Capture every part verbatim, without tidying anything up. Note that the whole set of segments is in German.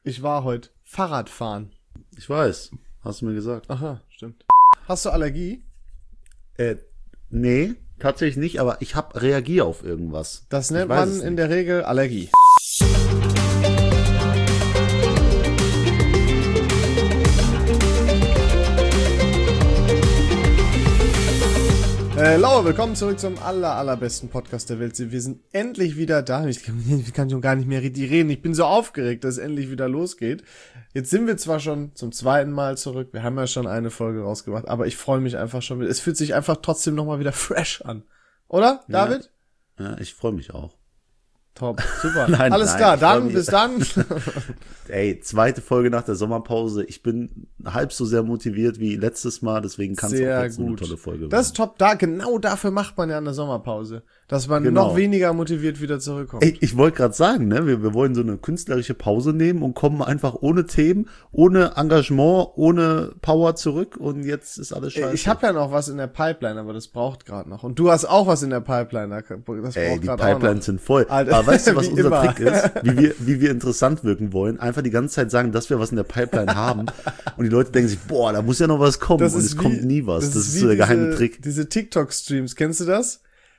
Ich war heute Fahrradfahren. Ich weiß, hast du mir gesagt. Aha, stimmt. Hast du Allergie? Äh, nee, tatsächlich nicht, aber ich hab reagiere auf irgendwas. Das nennt man in der Regel Allergie. Äh, Laura, willkommen zurück zum aller, allerbesten Podcast der Welt. Wir sind endlich wieder da. Ich kann, ich kann schon gar nicht mehr richtig reden. Ich bin so aufgeregt, dass es endlich wieder losgeht. Jetzt sind wir zwar schon zum zweiten Mal zurück. Wir haben ja schon eine Folge rausgebracht, aber ich freue mich einfach schon wieder. Es fühlt sich einfach trotzdem nochmal wieder fresh an. Oder, David? Ja, ja, ich freue mich auch. Top, super. nein, Alles nein, klar, dann, bis dann. Ey, zweite Folge nach der Sommerpause. Ich bin halb so sehr motiviert wie letztes Mal, deswegen kann es auch jetzt eine tolle Folge werden. Das ist top, da, genau dafür macht man ja eine Sommerpause. Dass man Genau. noch weniger motiviert wieder zurückkommt. Ey, ich wollte gerade sagen, ne, wir, wir wollen so eine künstlerische Pause nehmen und kommen einfach ohne Themen, ohne Engagement, ohne Power zurück und jetzt ist alles scheiße. Ich habe ja noch was in der Pipeline, aber das braucht gerade noch. Und du hast auch was in der Pipeline. Das braucht Ey, die gerade auch noch. Pipelines sind voll. Alter, aber weißt du, was wie unser immer. Trick ist? Wie wir, wie wir interessant wirken wollen. Einfach die ganze Zeit sagen, dass wir was in der Pipeline haben. Und die Leute denken sich, boah, da muss ja noch was kommen. Das und ist es wie- kommt nie was. Das, das ist ist so der wie geheime diese- Trick. Diese TikTok-Streams, kennst du das?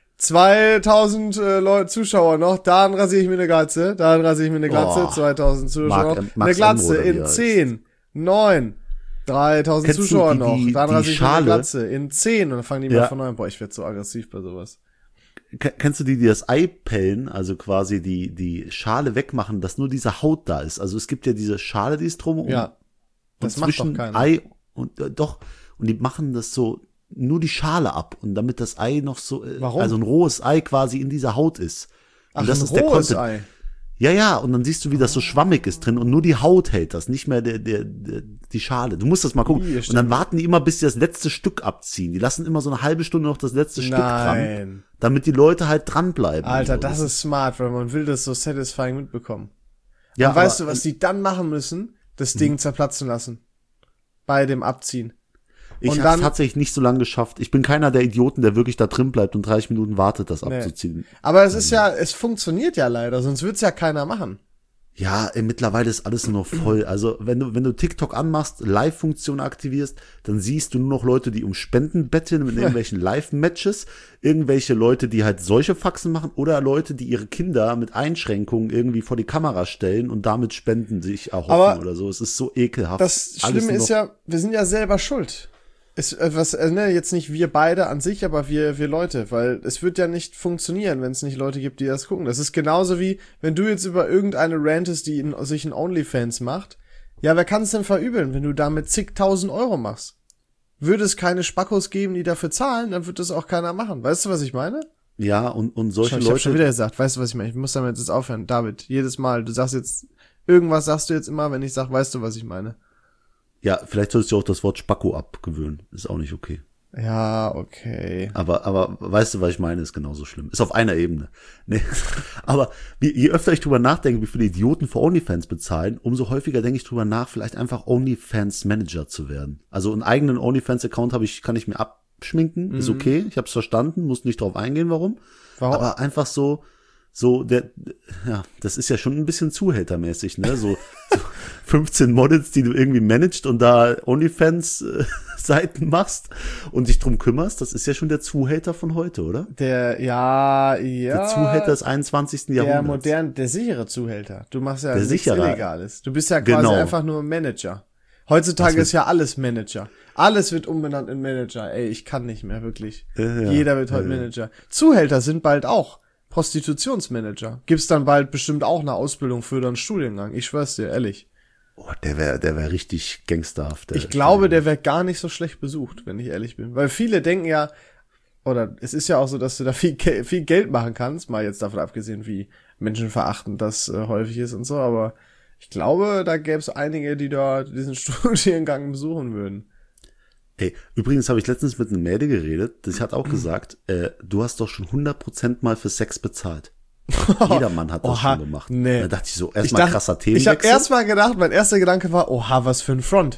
zweitausend äh, Leute, Zuschauer noch, dann rasiere ich mir eine Glatze, dann rasiere ich mir eine Glatze, Oh, zweitausend Zuschauer Mark- noch, M- eine Max Glatze Emro oder wie in er heißt. zehn, neun, dreitausend Kennst du Zuschauer die- noch, die- dann die rasiere ich mir eine Schale? Glatze in zehn und dann fangen die Ja. mal von neuem. Boah, ich werde so aggressiv bei sowas. K- Kennst du die, die das Ei pellen, also quasi die, die Schale wegmachen, dass nur diese Haut da ist? Also es gibt ja diese Schale, die ist drumherum. Ja, das und macht zwischen doch keiner. Ei und, äh, doch, und die machen das so, nur die Schale ab und damit das Ei noch so, äh, Warum? also ein rohes Ei quasi in dieser Haut ist. Und Ach, das ein ist der rohes Content. Ei. Ja, ja, und dann siehst du, wie das so schwammig ist drin und nur die Haut hält das, nicht mehr der, der, der die Schale. Du musst das mal gucken. Ih, Und stimmt. dann warten die immer, bis sie das letzte Stück abziehen. Die lassen immer so eine halbe Stunde noch das letzte Stück dran, Nein. damit die Leute halt dranbleiben. Alter, Und so. das ist smart, weil man will das so satisfying mitbekommen. ja, Und weißt aber- du, was die dann machen müssen? Das Ding zerplatzen lassen. Bei dem Abziehen. Ich und habe es dann- tatsächlich nicht so lange geschafft. Ich bin keiner der Idioten, der wirklich da drin bleibt und dreißig Minuten wartet, das Nee. abzuziehen. Aber es ist ja, es funktioniert ja leider, sonst wird's ja keiner machen. Ja, ey, mittlerweile ist alles nur noch voll. Also wenn du wenn du TikTok anmachst, Live-Funktion aktivierst, dann siehst du nur noch Leute, die um Spenden betteln mit irgendwelchen Live-Matches, irgendwelche Leute, die halt solche Faxen machen oder Leute, die ihre Kinder mit Einschränkungen irgendwie vor die Kamera stellen und damit Spenden sich erhoffen Aber oder so. Es ist so ekelhaft. Das Alles Schlimme nur ist noch- ja, wir sind ja selber schuld. Es, äh, was, äh, ne, jetzt nicht wir beide an sich, aber wir, wir Leute, weil es wird ja nicht funktionieren, wenn es nicht Leute gibt, die das gucken. Das ist genauso wie, wenn du jetzt über irgendeine rantest, die in, sich in OnlyFans macht. Ja, wer kann es denn verübeln, wenn du damit zigtausend Euro machst? Würde es keine Spackos geben, die dafür zahlen, dann wird das auch keiner machen. Weißt du, was ich meine? Ja, und und solche Schau, ich hab schon Leute wieder gesagt, weißt du, was ich meine? Ich muss damit jetzt aufhören. David, jedes Mal, du sagst jetzt, irgendwas sagst du jetzt immer, wenn ich sag, weißt du, was ich meine? Ja, vielleicht solltest du auch das Wort Spacko abgewöhnen. Ist auch nicht okay. Ja, okay. Aber, aber weißt du, was ich meine, ist genauso schlimm. Ist auf einer Ebene. Nee. Aber wie, je öfter ich drüber nachdenke, wie viele Idioten für OnlyFans bezahlen, umso häufiger denke ich drüber nach, vielleicht einfach OnlyFans-Manager zu werden. Also einen eigenen OnlyFans-Account habe ich, kann ich mir abschminken, ist okay, ich habe es verstanden, muss nicht drauf eingehen, warum. Warum? Aber einfach so, so, der, ja, das ist ja schon ein bisschen zuhältermäßig, ne? So, so fünfzehn Models, die du irgendwie managst und da OnlyFans-Seiten machst und dich drum kümmerst, das ist ja schon der Zuhälter von heute, oder? Der, ja, ja. Der Zuhälter des einundzwanzigsten Der Jahrhunderts. modern, der sichere Zuhälter. Du machst ja Der nichts sichere. Illegales. Du bist ja quasi Genau. einfach nur Manager. Heutzutage Was ist ja alles Manager. Alles wird umbenannt in Manager. Ey, ich kann nicht mehr, wirklich. Ja, ja. Jeder wird heute Ja, ja. Manager. Zuhälter sind bald auch Prostitutionsmanager. Gibt's dann bald bestimmt auch eine Ausbildung für oder einen Studiengang. Ich schwör's dir, ehrlich. Oh, der wäre, der wäre richtig gangsterhaft. Der, Ich glaube, der wird gar nicht so schlecht besucht, wenn ich ehrlich bin. Weil viele denken ja, oder es ist ja auch so, dass du da viel, Ge- viel Geld machen kannst, mal jetzt davon abgesehen, wie menschenverachtend das äh, häufig ist und so, aber ich glaube, da gäbe es einige, die da diesen Studiengang besuchen würden. Ey, übrigens habe ich letztens mit einem Mädel geredet, das hat auch gesagt, äh, du hast doch schon hundert Prozent mal für Sex bezahlt. Jeder Mann hat das Oha, schon gemacht. nee. Da dachte ich so, Ich erstmal dachte- krasser Ich Themenwechsel. habe erst mal gedacht, mein erster Gedanke war, oha, was für ein Front.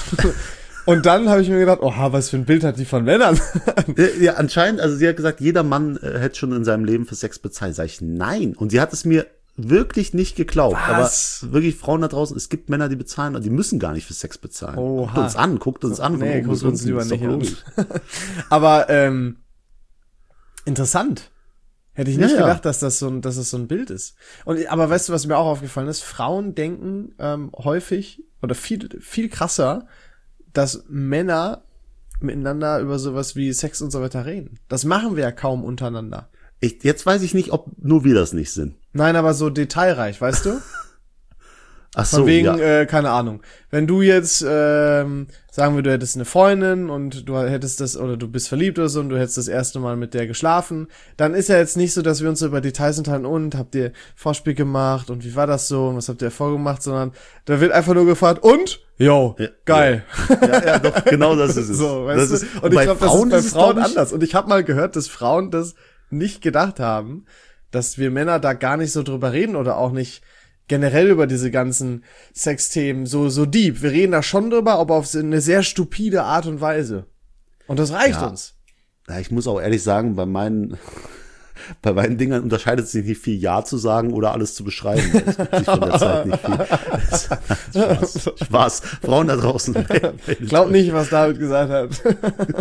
Und dann habe ich mir gedacht, oha, was für ein Bild hat die von Männern. Äh, Ja, anscheinend, also sie hat gesagt, jeder Mann äh, hätte schon in seinem Leben für Sex bezahlt. Sag ich, nein. Und sie hat es mir wirklich nicht geglaubt. Was? Aber wirklich Frauen da draußen, es gibt Männer, die bezahlen und die müssen gar nicht für Sex bezahlen. Oha. Guckt uns an, guckt uns an. Nee, guckt uns lieber ist doch nicht an. logisch. Aber ähm, interessant. Hätte ich nicht Ja, ja. gedacht, dass das so ein, dass es so ein Bild ist. Und aber weißt du, was mir auch aufgefallen ist? Frauen denken ähm, häufig oder viel viel krasser, dass Männer miteinander über sowas wie Sex und so weiter reden. Das machen wir ja kaum untereinander. Ich, jetzt weiß ich nicht, ob nur wir das nicht sind. Nein, aber so detailreich, weißt du? Ach Von so, wegen, ja. äh, keine Ahnung. Wenn du jetzt, ähm, sagen wir, du hättest eine Freundin und du hättest das, oder du bist verliebt oder so und du hättest das erste Mal mit der geschlafen, dann ist ja jetzt nicht so, dass wir uns so über Details unterhalten und habt ihr Vorspiel gemacht und wie war das so und was habt ihr vorgemacht, sondern da wird einfach nur gefragt und? Yo, Ja, geil. Ja, ja, doch, genau das ist es. So, weißt das du? ist, Und ich glaube, das ist bei es, Frauen glaub ich, anders. Und ich habe mal gehört, dass Frauen das nicht gedacht haben, dass wir Männer da gar nicht so drüber reden oder auch nicht generell über diese ganzen Sexthemen so so deep. Wir reden da schon drüber, aber auf so eine sehr stupide Art und Weise. Und das reicht Ja. uns. Ja, ich muss auch ehrlich sagen, bei meinen, bei meinen Dingern unterscheidet es sich nicht viel, Ja zu sagen oder alles zu beschreiben. Es gibt sich von der Zeit nicht viel. Spaß. Spaß. Frauen da draußen. Ich glaube nicht, was David gesagt hat.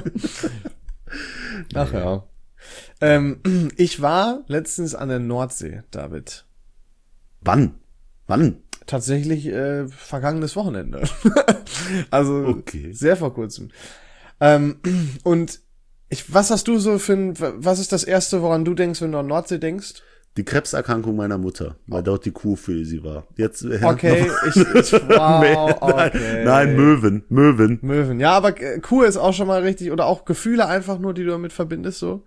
Ach ja. Ähm, ich war letztens an der Nordsee, David. Wann? Wann? Tatsächlich äh, vergangenes Wochenende. Also Okay. sehr vor kurzem. Ähm, und ich, was hast du so für ein, was ist das Erste, woran du denkst, wenn du an Nordsee denkst? Die Krebserkrankung meiner Mutter, weil dort die Kuh für sie war. Jetzt, ja, Okay, noch- ich, ich wow, nein, okay. nein, Möwen, Möwen. Möwen. Ja, aber äh, Kuh ist auch schon mal richtig, oder auch Gefühle einfach nur, die du damit verbindest, so.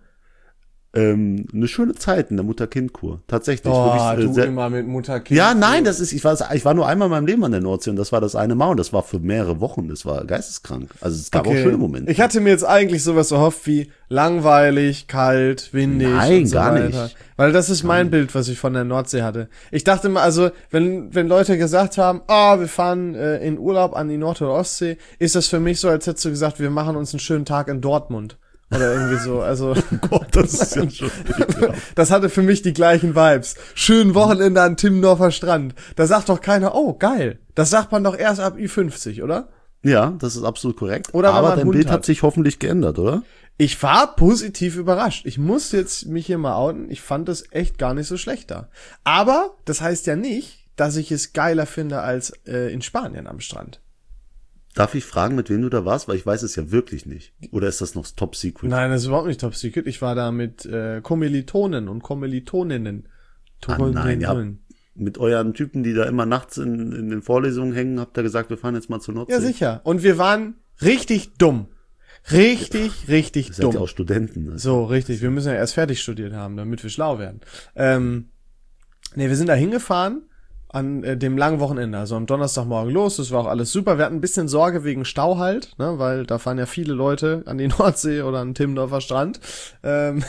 Ähm, eine schöne Zeit in der Mutter-Kind-Kur. Tatsächlich. Oh, wirklich, äh, du sehr, immer mit Mutter, Kind. ja, nein, das ist, ich war, ich war nur einmal in meinem Leben an der Nordsee und das war das eine Mal und das war für mehrere Wochen. Das war geisteskrank. Also es gab auch schöne Momente. Ich hatte mir jetzt eigentlich sowas erhofft wie langweilig, kalt, windig Nein, und so gar weiter. nicht. Weil das ist mein Bild, was ich von der Nordsee hatte. Ich dachte mal, also wenn wenn Leute gesagt haben, ah, wir fahren äh, in Urlaub an die Nord- oder Ostsee, ist das für mich so, als hättest du gesagt, wir machen uns einen schönen Tag in Dortmund. Oder irgendwie so, also Gott, das ist ja schon das hatte für mich die gleichen Vibes. Schönen Wochenende an Timmendorfer Strand. Da sagt doch keiner, oh, geil. Das sagt man doch erst ab Ü fünfzig, oder? Ja, das ist absolut korrekt. Oder wenn aber man dein Hund Bild hat. hat sich hoffentlich geändert, oder? Ich war positiv überrascht. Ich muss jetzt mich hier mal outen. Ich fand es echt gar nicht so schlecht da. Aber das heißt ja nicht, dass ich es geiler finde als äh, in Spanien am Strand. Darf ich fragen, mit wem du da warst? Weil ich weiß es ja wirklich nicht. Oder ist das noch Top Secret? Nein, das ist überhaupt nicht top secret. Ich war da mit äh, Kommilitonen und Kommilitoninnen. Ah, nein, ja. Mit euren Typen, die da immer nachts in, in den Vorlesungen hängen, habt ihr gesagt, wir fahren jetzt mal zur Nordsee. Ja, sicher. Und wir waren richtig dumm. Richtig, richtig Ihr seid dumm. ja auch Studenten. Also. So, richtig. Wir müssen ja erst fertig studiert haben, damit wir schlau werden. Ähm, nee, wir sind da hingefahren an äh, dem langen Wochenende, also am Donnerstagmorgen los. Das war auch alles super. Wir hatten ein bisschen Sorge wegen Stau halt, ne, weil da fahren ja viele Leute an die Nordsee oder an den Timmendorfer Strand. Ähm,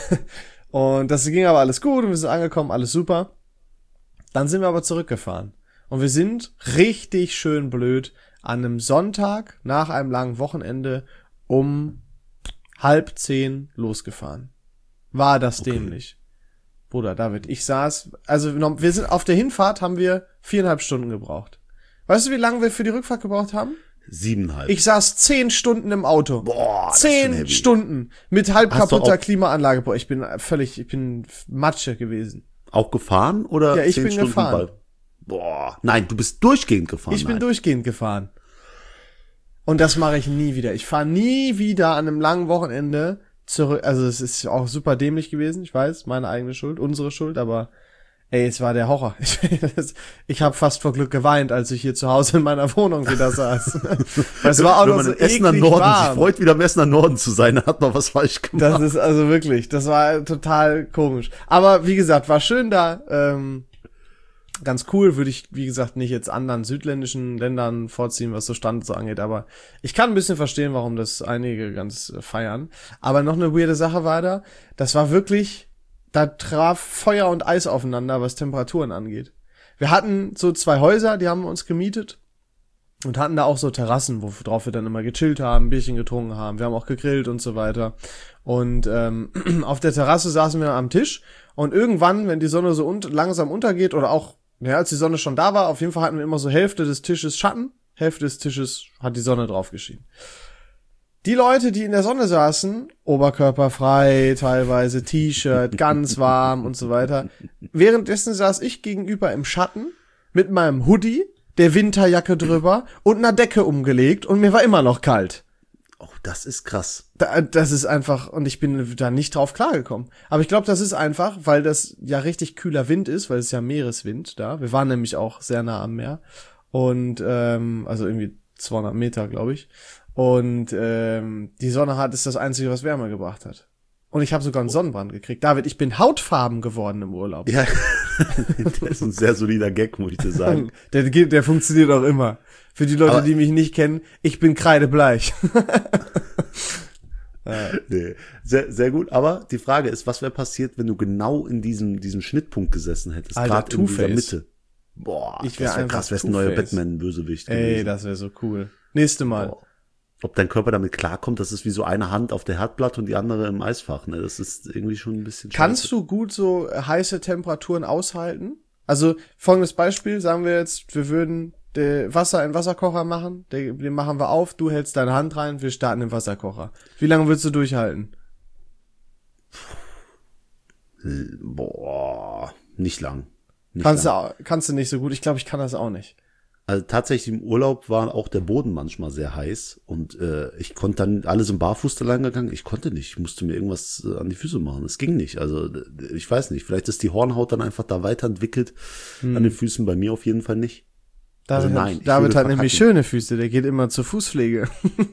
und das ging aber alles gut und wir sind angekommen, alles super. Dann sind wir aber zurückgefahren. Und wir sind richtig schön blöd an einem Sonntag nach einem langen Wochenende um halb zehn losgefahren. War das Okay. dämlich. Bruder, David, ich saß, also wir sind auf der Hinfahrt haben wir viereinhalb Stunden gebraucht. Weißt du, wie lange wir für die Rückfahrt gebraucht haben? Siebeneinhalb. Ich saß zehn Stunden im Auto. Boah, das ist schon Zehn heavy. Stunden mit halb Hast du kaputter auch- Klimaanlage. Boah, ich bin völlig, ich bin Matsche gewesen. Auch gefahren oder Ja, ich zehn bin Stunden gefahren. Ball? Nein, nein, du bist durchgehend gefahren. Ich bin nein. durchgehend gefahren. Und das mache ich nie wieder. Ich fahre nie wieder an einem langen Wochenende zurück. Also es ist auch super dämlich gewesen, ich weiß, meine eigene Schuld, unsere Schuld, aber ey, es war der Horror. Ich, ich habe fast vor Glück geweint, als ich hier zu Hause in meiner Wohnung wieder saß. Weil es war auch Wenn noch man so im Essener eklig Norden warm. sich freut, wieder im Essener Norden zu sein, dann hat man was falsch gemacht. Das ist also wirklich, das war total komisch. Aber wie gesagt, war schön da. Ähm, ganz cool, würde ich, wie gesagt, nicht jetzt anderen südländischen Ländern vorziehen, was so Stand so angeht. Aber ich kann ein bisschen verstehen, warum das einige ganz äh, feiern. Aber noch eine weirde Sache war da. Das war wirklich, da traf Feuer und Eis aufeinander, was Temperaturen angeht. Wir hatten so zwei Häuser, die haben wir uns gemietet. Und hatten da auch so Terrassen, worauf wir dann immer gechillt haben, ein Bierchen getrunken haben. Wir haben auch gegrillt und so weiter. Und ähm, auf der Terrasse saßen wir am Tisch. Und irgendwann, wenn die Sonne so un- langsam untergeht oder auch, ja, als die Sonne schon da war, auf jeden Fall hatten wir immer so Hälfte des Tisches Schatten, Hälfte des Tisches hat die Sonne drauf geschienen. Die Leute, die in der Sonne saßen, oberkörperfrei, teilweise T-Shirt, ganz warm und so weiter. Währenddessen saß ich gegenüber im Schatten mit meinem Hoodie, der Winterjacke drüber und einer Decke umgelegt und mir war immer noch kalt. Oh, das ist krass. Da, das ist einfach, und ich bin da nicht drauf klargekommen. Aber ich glaube, das ist einfach, weil das ja richtig kühler Wind ist, weil es ist ja Meereswind da. Wir waren nämlich auch sehr nah am Meer. Und, ähm, also irgendwie zweihundert Meter, glaube ich. Und ähm, die Sonne hat ist das Einzige, was Wärme gebracht hat. Und ich habe sogar einen Sonnenbrand gekriegt. David, ich bin hautfarben geworden im Urlaub. Ja, das ist ein sehr solider Gag, muss ich dir sagen. Der, der funktioniert auch immer. Für die Leute, Aber die mich nicht kennen, ich bin kreidebleich. Nee, sehr, sehr gut. Aber die Frage ist, was wäre passiert, wenn du genau in diesem, diesem Schnittpunkt gesessen hättest? Alter, Gerade in dieser Two-Face. Mitte. Boah, Ich wär das wäre einfach krass, wär's ein neuer Two-Face. Batman-Bösewicht Ey, gewesen. das wäre so cool. Nächste Mal. Boah. Ob dein Körper damit klarkommt, das ist wie so eine Hand auf der Herdplatte und die andere im Eisfach, ne? Das ist irgendwie schon ein bisschen Kannst scheiße. du gut so heiße Temperaturen aushalten? Also folgendes Beispiel, sagen wir jetzt, wir würden äh, Wasser in Wasserkocher machen, den, den machen wir auf, du hältst deine Hand rein, wir starten den Wasserkocher. Wie lange würdest du durchhalten? Boah, nicht lang. Nicht Kannst lang. du, au- kannst du nicht so gut, ich glaube, ich kann das auch nicht. Also tatsächlich im Urlaub war auch der Boden manchmal sehr heiß und äh, ich konnte dann alles im Barfuß da lang gegangen. Ich konnte nicht, ich musste mir irgendwas äh, an die Füße machen. Es ging nicht. Also äh, ich weiß nicht, vielleicht ist die Hornhaut dann einfach da weiterentwickelt Hm. an den Füßen, bei mir auf jeden Fall nicht. David, Also nein, hat, ich David würde hat nämlich verkacken. schöne Füße, der geht immer zur Fußpflege.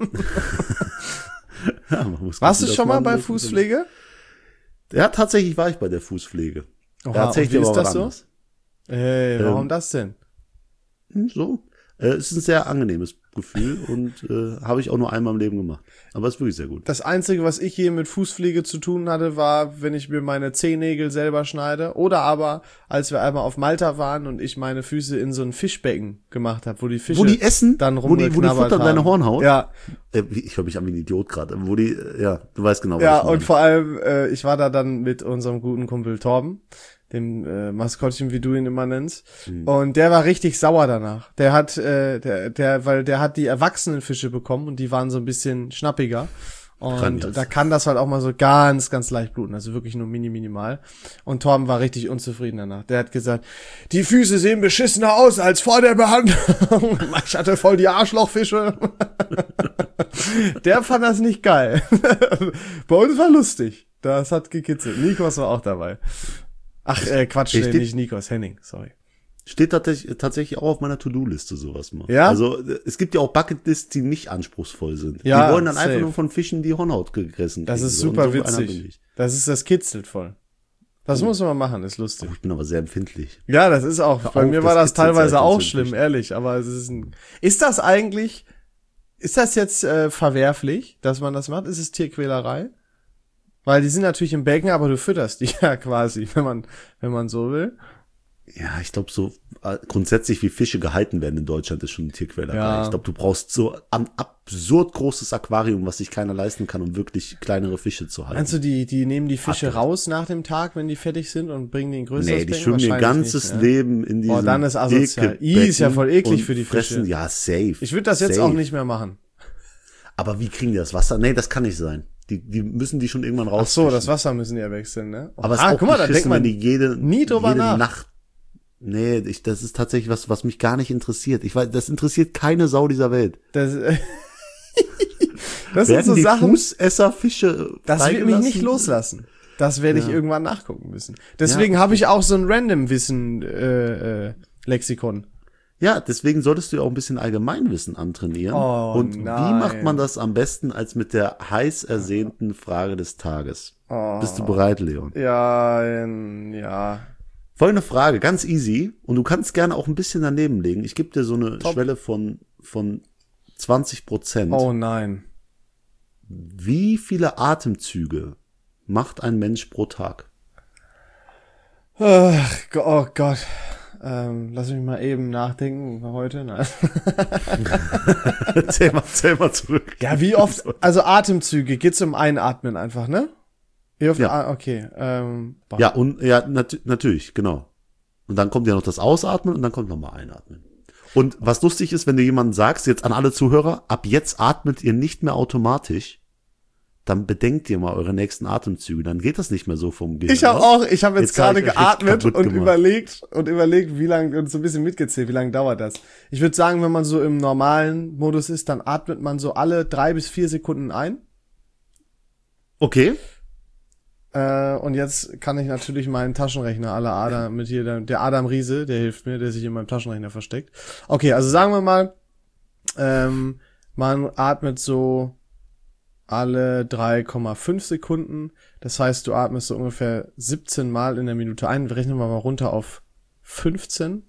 Ja, man muss Warst du gucken, dass schon mal man- bei Fußpflege? Ja, tatsächlich war ich bei der Fußpflege. Oha, Da erzähl ich und wie dir ist aber das was so? anderes. Ey, warum Ähm, das denn? Hm, So. Äh, es ist ein sehr angenehmes Gefühl und äh, habe ich auch nur einmal im Leben gemacht. Aber es ist wirklich sehr gut. Das Einzige, was ich je mit Fußpflege zu tun hatte, war, wenn ich mir meine Zehennägel selber schneide. Oder aber, als wir einmal auf Malta waren und ich meine Füße in so ein Fischbecken gemacht habe, wo die Fische Wo die essen, dann wo die, wo die rumgeknabbert futtern deine haben. Hornhaut. Ja, Äh, wie- ich höre mich an wie ein Idiot gerade. Wo die, äh, ja, du weißt genau, was ja, ich meine. und vor allem, äh, ich war da dann mit unserem guten Kumpel Torben, dem äh, Maskottchen, wie du ihn immer nennst. Mhm. Und der war richtig sauer danach. Der hat, äh, der, der, weil der hat die erwachsenen Fische bekommen und die waren so ein bisschen schnappiger. Und Grandios. da kann das halt auch mal so ganz, ganz leicht bluten. Also wirklich nur mini, minimal. Und Torben war richtig unzufrieden danach. Der hat gesagt, die Füße sehen beschissener aus als vor der Behandlung. Ich hatte voll die Arschlochfische. Der fand das nicht geil. Bei uns war lustig. Das hat gekitzelt. Nikos war auch dabei. Ach, äh, Quatsch, Ich nee, steht- nicht Nikos, Henning, sorry. Steht tatsächlich, tatsächlich auch auf meiner To-Do-Liste sowas mal. Ja? Also äh, es gibt ja auch Bucketlists, die nicht anspruchsvoll sind. Ja, die wollen dann einfach safe. nur von Fischen die Hornhaut gegessen. Das kriegen. ist So, und super so einer bin witzig. ich. Das ist, das kitzelt voll. Das muss man machen, ist lustig. Oh, ich bin aber sehr empfindlich. Ja, das ist auch, bei auf, mir war das das kitzelt teilweise seit auch uns schlimm, wirklich. ehrlich, aber es ist ein, ist das eigentlich, ist das jetzt äh, verwerflich, dass man das macht? Ist es Tierquälerei? Weil die sind natürlich im Becken, aber du fütterst die ja quasi, wenn man, wenn man so will. Ja, ich glaube so äh, grundsätzlich, wie Fische gehalten werden in Deutschland, ist schon eine Tierquälerei. Ja. Ich glaube, du brauchst so ein absurd großes Aquarium, was sich keiner leisten kann, um wirklich kleinere Fische zu halten. Meinst du, die, die nehmen die Fische Hat- raus nach dem Tag, wenn die fertig sind und bringen die in größeres Nee, die Becken? schwimmen ihr Wahrscheinlich ganzes nicht, ne? Leben in diesem Boah, dann ist asozial. Ekelbecken Ih, ist ja voll eklig und für die fressen, Fische. Ja, safe. Ich würde das jetzt safe. auch nicht mehr machen. Aber wie kriegen die das Wasser? Nee, das kann nicht sein. Die, die müssen die schon irgendwann raus. Ach so, das Wasser müssen die ja wechseln, ne? Aber es ah, ist auch guck mal, da denkt beschissen, wenn man die jede, nie drüber jede nach. Nacht. Nee, ich, das ist tatsächlich was, was mich gar nicht interessiert. Ich weiß, das interessiert keine Sau dieser Welt. Das, das sind Werden so die Sachen, Fußesserfische das wird mich freigelassen? nicht loslassen. Das werde ich Ja. irgendwann nachgucken müssen. Deswegen habe ich auch so ein Random-Wissen äh, äh, Lexikon. Ja, deswegen solltest du ja auch ein bisschen Allgemeinwissen antrainieren. Oh, Und wie nein. macht man das am besten als mit der heiß ersehnten Frage des Tages? Oh. Bist du bereit, Leon? Ja, ähm, ja. Folgende Frage, ganz easy. Und du kannst gerne auch ein bisschen daneben legen. Ich gebe dir so eine Top. Schwelle von, von zwanzig Prozent. Oh nein. Wie viele Atemzüge macht ein Mensch pro Tag? Ach, Go- oh Gott. ähm, lass mich mal eben nachdenken heute. Nein. zähl, mal, zähl mal zurück. Ja, wie oft, also Atemzüge, geht's um Einatmen einfach, ne? Wie oft, Ja. ah, okay. Ähm, boah. Ja, und ja, nat- natürlich, genau. Und dann kommt ja noch das Ausatmen und dann kommt nochmal Einatmen. Und was lustig ist, wenn du jemandem sagst, jetzt an alle Zuhörer, ab jetzt atmet ihr nicht mehr automatisch, dann bedenkt ihr mal eure nächsten Atemzüge, dann geht das nicht mehr so vom Gehirn. Ich habe auch, ich habe jetzt, Jetzt hab gerade ich euch richtig geatmet kaputt und gemacht. überlegt und überlegt, wie lange, und so ein bisschen mitgezählt, wie lange dauert das. Ich würde sagen, wenn man so im normalen Modus ist, dann atmet man so alle drei bis vier Sekunden ein. Okay. Äh, und jetzt kann ich natürlich meinen Taschenrechner aller Adam mit hier, der, der Adam Riese, der hilft mir, der sich in meinem Taschenrechner versteckt. Okay, also sagen wir mal, ähm, man atmet so alle drei Komma fünf Sekunden. Das heißt, du atmest so ungefähr siebzehn Mal in der Minute ein. Rechnen wir mal runter auf fünfzehn.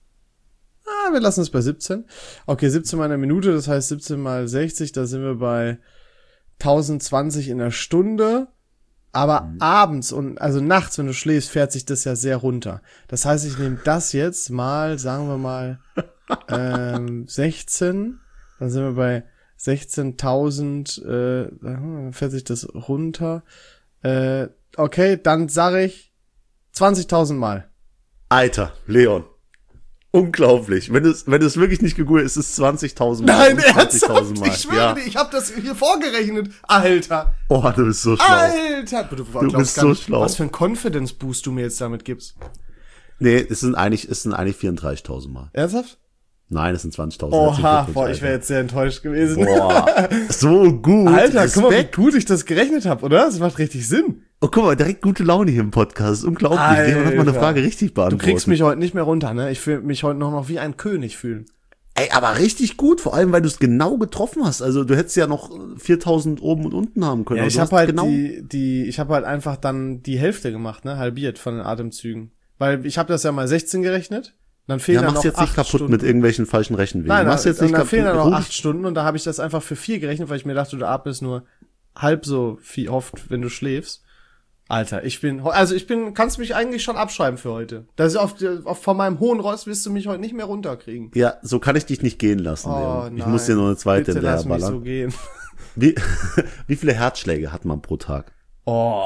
Ah, wir lassen es bei siebzehn. Okay, siebzehn Mal in der Minute, das heißt siebzehn mal sechzig, da sind wir bei tausendzwanzig in der Stunde. Aber mhm. abends und also nachts, wenn du schläfst, fährt sich das ja sehr runter. Das heißt, ich nehme das jetzt mal, sagen wir mal, ähm, sechzehn. Dann sind wir bei sechzehntausend, äh, dann fährt sich das runter. Äh, okay, dann sage ich zwanzigtausend Mal. Alter, Leon. Unglaublich. Wenn du es wenn du es wirklich nicht gegoogelt hast, ist es zwanzigtausend Mal. Nein, ernsthaft? Mal. Ich schwöre Ja. dir, ich habe das hier vorgerechnet. Alter. Oh, du bist so schlau. Alter. Du, du, Du bist gar so nicht, schlau. was für ein Confidence Boost du mir jetzt damit gibst. Nee, es sind eigentlich, es sind eigentlich vierunddreißigtausend Mal. Ernsthaft? Nein, es sind zwanzigtausend. Oha, Herzlichen Glückwunsch, boah, ich Alter. wäre jetzt sehr enttäuscht gewesen. Boah, so gut. Alter, guck mal, wie Respekt. gut ich das gerechnet habe, oder? Das macht richtig Sinn. Oh, guck mal, direkt gute Laune hier im Podcast. Das ist unglaublich. Leon hat mal eine Alter. Frage richtig Du beantwortet. kriegst mich heute nicht mehr runter, ne? Ich fühle mich heute noch, noch wie ein König fühlen. Ey, aber richtig gut, vor allem, weil du es genau getroffen hast. Also, du hättest ja noch viertausend oben und unten haben können. Ja, aber ich du habe hast halt genau die, die, ich habe halt einfach dann die Hälfte gemacht, ne? Halbiert von den Atemzügen. Weil ich habe das ja mal sechzehn gerechnet. Dann fehlen Ja, dann mach's noch jetzt nicht acht kaputt Stunden. mit irgendwelchen falschen Rechenwegen. Nein, mach's jetzt und nicht dann kaputt. fehlen dann noch Ruhig. acht Stunden und da habe ich das einfach für vier gerechnet, weil ich mir dachte, du atmest nur halb so viel oft, wenn du schläfst. Alter, ich bin, also ich bin, kannst mich eigentlich schon abschreiben für heute. Das ist auf, auf von meinem hohen Ross wirst du mich heute nicht mehr runterkriegen. Ja, so kann ich dich nicht gehen lassen, Oh, Leon. Ich nein. muss dir noch eine zweite Bitte lass mich ballern. so gehen. Wie, wie viele Herzschläge hat man pro Tag? Oh.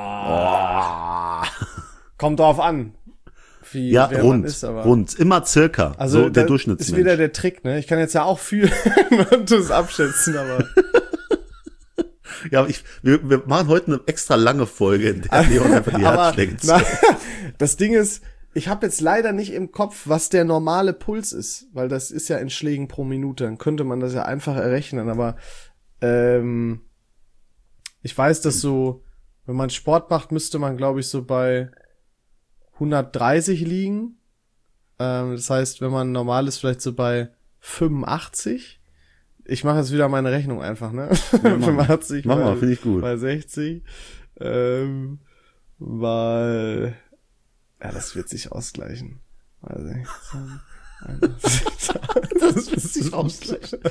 Kommt drauf an. Wie, Ja, wer rund, man ist, aber. rund. Immer circa. Also so der das Durchschnittsmensch. ist wieder der Trick, ne? Ich kann jetzt ja auch fühlen und das abschätzen, aber. Ja, aber ich, wir, wir machen heute eine extra lange Folge, in der Leon einfach die aber Herzschläge na, zählt. das Ding ist, ich habe jetzt leider nicht im Kopf, was der normale Puls ist, weil das ist ja in Schlägen pro Minute. Dann könnte man das ja einfach errechnen, aber ähm, ich weiß, dass so, wenn man Sport macht, müsste man, glaube ich, so bei hundertdreißig liegen. Ähm, das heißt, wenn man normal ist, vielleicht so bei fünfundachtzig. Ich mache jetzt wieder meine Rechnung einfach, ne? Ja, mach. fünfundachtzig Mach mal, mal, finde ich gut. mal sechzig. Ähm, mal, ja, das wird sich ausgleichen. Mal sechzehn. Das wird sich ausgleichen.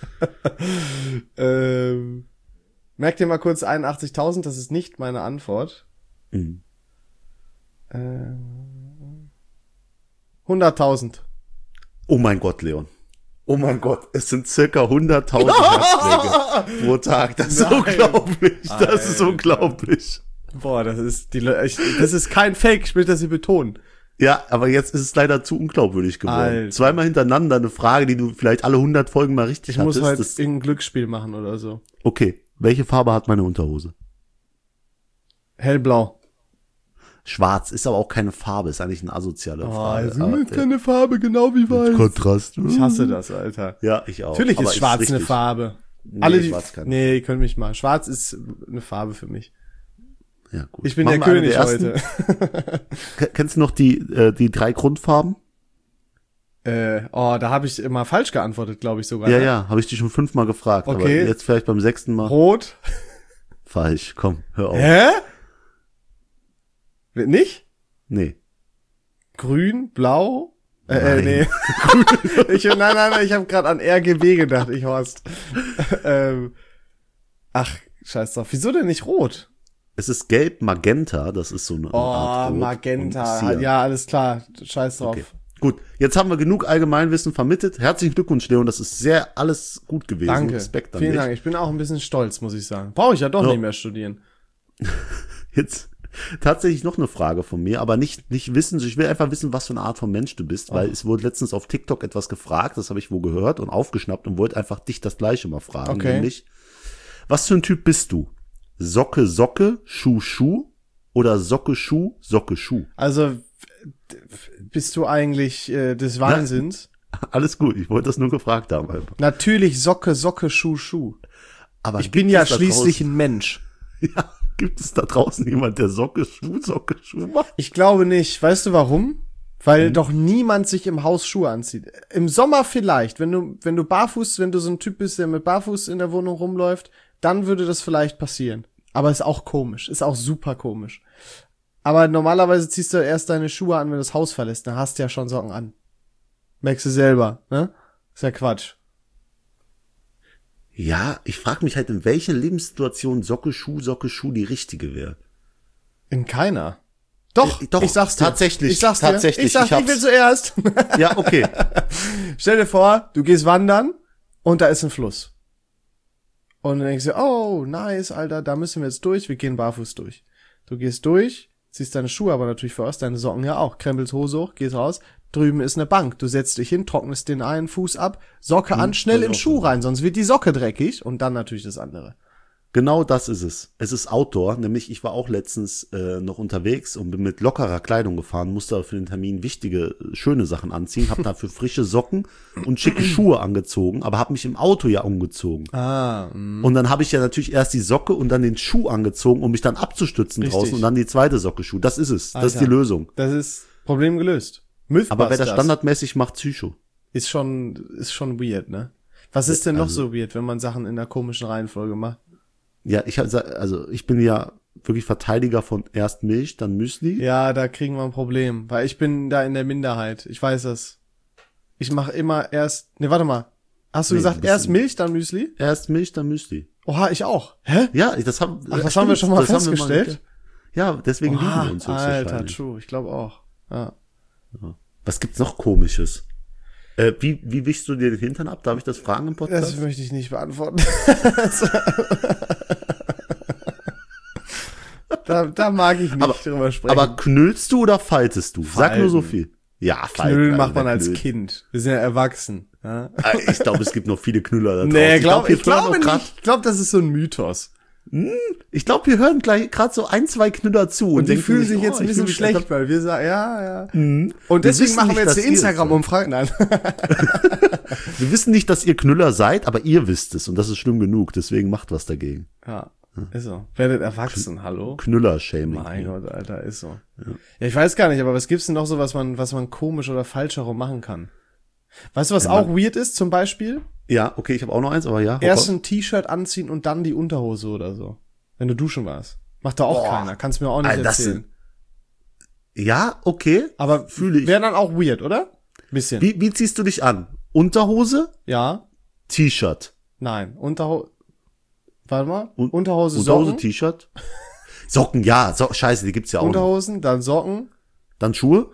ähm, merkt ihr mal kurz einundachtzigtausend, das ist nicht meine Antwort. Mhm. Ähm, hunderttausend. Oh mein Gott, Leon. Oh mein Gott, es sind circa hunderttausend Herzschläge pro Tag. Das ist Nein. unglaublich. Das ist Alter. unglaublich. Boah, das ist die, Le- ich, das ist kein Fake, ich will das hier betonen. Ja, aber jetzt ist es leider zu unglaubwürdig geworden. Alter. Zweimal hintereinander eine Frage, die du vielleicht alle hundert Folgen mal richtig Ich muss hattest. halt Das, irgendein Glücksspiel machen oder so. okay, welche Farbe hat meine Unterhose? Hellblau. Schwarz ist aber auch keine Farbe, ist eigentlich eine asoziale Oh, Frage. also Aber, ist keine Farbe, genau wie weiß. Kontrast. Ich hasse das, Alter. Ja, ich auch. Natürlich Aber ist schwarz eine richtig. Farbe. Nee, Alle die, schwarz kann. nee, ihr könnt mich mal. Schwarz ist eine Farbe für mich. Ja, gut. Ich bin Machen der wir eine König der ersten. heute. K- Kennst du noch die, äh, die drei Grundfarben? äh, oh, da habe ich immer falsch geantwortet, glaube ich sogar. Ja, ne? ja, habe ich dich schon fünfmal gefragt. Aber Okay. jetzt vielleicht beim sechsten Mal. Rot. Falsch, komm, hör auf. Hä? Nicht? Nee. Grün, blau? Äh, äh Nein. nee. Grün. Ich, nein, nein, nein, ich habe gerade an R G B gedacht, ich Horst. ähm, ach, scheiß drauf. Wieso denn nicht rot? Es ist gelb, Magenta, das ist so eine Oh, Art Rot Magenta. und Cyan. Ja, alles klar. Scheiß drauf. Okay. Gut, jetzt haben wir genug Allgemeinwissen vermittelt. Herzlichen Glückwunsch, Leon, das ist sehr alles gut gewesen. Danke, Respekt an vielen dich. Dank. Ich bin auch ein bisschen stolz, muss ich sagen. Brauche ich ja doch So. nicht mehr studieren. Jetzt tatsächlich noch eine Frage von mir, aber nicht, nicht wissen, ich will einfach wissen, was für eine Art von Mensch du bist, weil Oh. es wurde letztens auf TikTok etwas gefragt, das habe ich wohl gehört und aufgeschnappt und wollte einfach dich das Gleiche mal fragen, Okay. nämlich, was für ein Typ bist du? Socke, Socke, Schuh, Schuh oder Socke, Schuh, Socke, Schuh? Also, d- bist du eigentlich äh, des Wahnsinns? Alles gut, ich wollte das nur gefragt haben. Einfach. Natürlich Socke, Socke, Schuh, Schuh. Aber Ich gibt bin ja es da schließlich draußen, ein Mensch. ja, gibt es da draußen jemand, der Socke, Schuh, Socke, Schuh macht? Ich glaube nicht. Weißt du warum? Weil Mhm. doch niemand sich im Haus Schuhe anzieht. Im Sommer vielleicht, wenn du, wenn du barfuß, wenn du so ein Typ bist, der mit barfuß in der Wohnung rumläuft, dann würde das vielleicht passieren. Aber ist auch komisch. Ist auch super komisch. Aber normalerweise ziehst du erst deine Schuhe an, wenn du das Haus verlässt. Dann hast du ja schon Socken an. Merkst du selber, ne? Ist ja Quatsch. Ja, ich frage mich halt, in welcher Lebenssituation Socke, Schuh, Socke, Schuh die richtige wäre. In keiner. Doch, Äh, doch, ich sag's dir. tatsächlich, Ich sag's dir. tatsächlich, Ich sag, ich ich, hab's. will zuerst. Ja, okay. Stell dir vor, du gehst wandern und da ist ein Fluss. Und dann denkst du, oh, nice, Alter, da müssen wir jetzt durch, wir gehen barfuß durch. Du gehst durch, ziehst deine Schuhe aber natürlich voraus, deine Socken ja auch, krempelst Hose hoch, gehst raus, drüben ist eine Bank, du setzt dich hin, trocknest den einen Fuß ab, Socke an, schnell in den Schuh rein, sonst wird die Socke dreckig und dann natürlich das andere. Genau das ist es. Es ist Outdoor, nämlich ich war auch letztens äh, noch unterwegs und bin mit lockerer Kleidung gefahren, musste aber für den Termin wichtige, schöne Sachen anziehen, habe dafür frische Socken und schicke Schuhe angezogen, aber habe mich im Auto ja umgezogen. Ah, mh. Und dann habe ich ja natürlich erst die Socke und dann den Schuh angezogen, um mich dann abzustützen Richtig. draußen und dann die zweite Socke Schuh. Das ist es. Das ist Alter. die Lösung. Das ist Problem gelöst. Mythbusters Aber wer das standardmäßig macht, Psycho. ist schon, ist schon weird, ne? Was ist denn noch Also- so weird, wenn man Sachen in der komischen Reihenfolge macht? Ja, ich hab, also ich bin ja wirklich Verteidiger von erst Milch, dann Müsli. Ja, da kriegen wir ein Problem, weil ich bin da in der Minderheit. Ich weiß das. Ich mache immer erst, ne, warte mal. Hast du Nee, gesagt, du bist erst in- Milch, dann Müsli? Erst Milch, dann Müsli. Oha, ich auch. Hä? Ja, das haben Ach, das haben wir schon mal das haben wir festgestellt? ja, deswegen lieben Oha, wir uns Alter, höchstwahrscheinlich. true, ich glaube auch. Ja. Was gibt's noch Komisches? Äh, wie, wie wischst du dir den Hintern ab? Darf ich das fragen im Podcast? Das möchte ich nicht beantworten. da, da mag ich nicht Aber- drüber sprechen. Aber knüllst du oder faltest du? Sag nur so Falten. viel. Ja, falten. Knüllen also macht man wer als knüllt. Kind. Wir sind ja erwachsen. Ja? Äh, Ich glaube, es gibt noch viele Knüller da draußen. Nee, glaub, hier ich hören glaube auch grad- nicht. Ich glaube, das ist so ein Mythos. Ich glaube, wir hören gleich gerade so ein, zwei Knüller zu. Und, Und die denken fühlen sich oh, jetzt ein ich bisschen fühl mich schlecht, einfach- weil wir sagen, ja, ja. Mhm. Und Wir deswegen wissen machen nicht, wir jetzt dass eine ihr es Instagram-Umfrage. Nein. Wir wissen nicht, dass ihr Knüller seid, aber ihr wisst es. Und das ist schlimm genug. Deswegen macht was dagegen. Ja, ist so. Werdet erwachsen, hallo? Knüller-Shaming. Mein Gott, Alter, ist so. Ja. Ich weiß gar nicht, aber was gibt's denn noch so, was man, was man komisch oder falsch herum machen kann? Weißt du, was Ja, auch man- weird ist, zum Beispiel? Ja, okay, ich habe auch noch eins, aber ja. hau Erst raus. ein T-Shirt anziehen und dann die Unterhose oder so. Wenn du duschen warst. Macht da auch Boah. keiner. Kannst mir auch nicht Alter, das erzählen. Ja, okay. Aber fühle ich. wäre dann auch weird, oder? Bisschen. Wie, wie ziehst du dich an? Unterhose, Ja, T-Shirt. nein. Unterhose. Warte mal. Un- Unterhose, Unterhose, Socken. T-Shirt. Socken, ja, so, scheiße, die gibt's ja auch noch. Unterhosen, dann Socken. Dann Schuhe.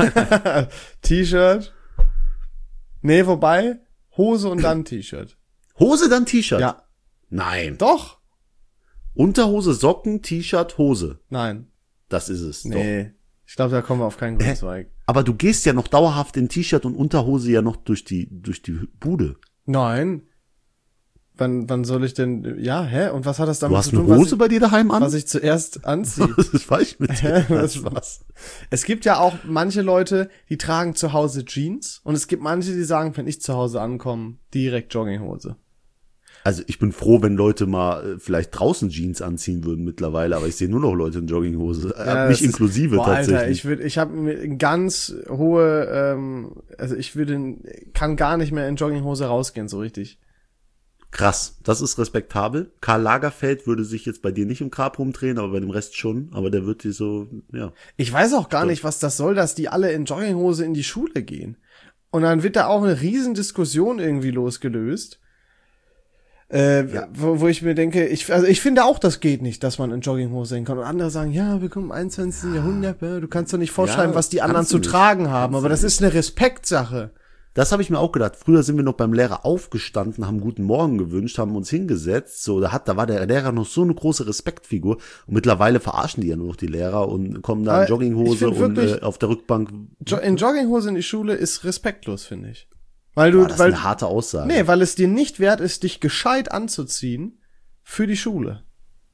T-Shirt. Nee, wobei. Hose und dann T-Shirt. Hose, dann T-Shirt. Ja. Nein. Doch. Unterhose, Socken, T-Shirt, Hose. Nein. Das ist es. Doch. Nee. Ich glaube, da kommen wir auf keinen guten Zweig. Aber du gehst ja noch dauerhaft in T-Shirt und Unterhose ja noch durch die, durch die Bude. Nein. Wann, wann soll ich denn, ja, hä? Und was hat das Du damit hast zu eine tun, Hose bei dir daheim was an? ich, was ich zuerst anziehe? Was ist falsch mit dir? Hä? Was- was? Es gibt ja auch manche Leute, die tragen zu Hause Jeans und es gibt manche, die sagen, wenn ich zu Hause ankomme, direkt Jogginghose. Also ich bin froh, wenn Leute mal äh, vielleicht draußen Jeans anziehen würden mittlerweile, aber ich sehe nur noch Leute in Jogginghose. Äh, Ja, mich das ist- inklusive Boah, tatsächlich. Alter, ich würde, ich habe eine ganz hohe, ähm, also ich würde, kann gar nicht mehr in Jogginghose rausgehen, so richtig. Krass, das ist respektabel. Karl Lagerfeld würde sich jetzt bei dir nicht im Grab rumdrehen, aber bei dem Rest schon. Aber der wird dir so, ja. Ich weiß auch gar nicht, was das soll, dass die alle in Jogginghose in die Schule gehen. Und dann wird da auch eine riesen Diskussion irgendwie losgelöst. Äh, ja. wo, wo ich mir denke, ich, also ich finde auch, das geht nicht, dass man in Jogginghose sehen kann. Und andere sagen, ja, wir kommen im einundzwanzigsten Ja. Jahrhundert, du kannst doch nicht vorschreiben, ja, was die anderen zu nicht. tragen haben. Kannst aber das nicht. ist eine Respektsache. Das habe ich mir auch gedacht. Früher sind wir noch beim Lehrer aufgestanden, haben guten Morgen gewünscht, haben uns hingesetzt. So, da hat, da war der Lehrer noch so eine große Respektfigur. Und mittlerweile verarschen die ja nur noch die Lehrer und kommen da in Jogginghose und äh, auf der Rückbank. Jo- in Jogginghose in die Schule ist respektlos, finde ich. Weil du, Boah, das weil, ist eine harte Aussage. Nee, weil es dir nicht wert ist, dich gescheit anzuziehen für die Schule.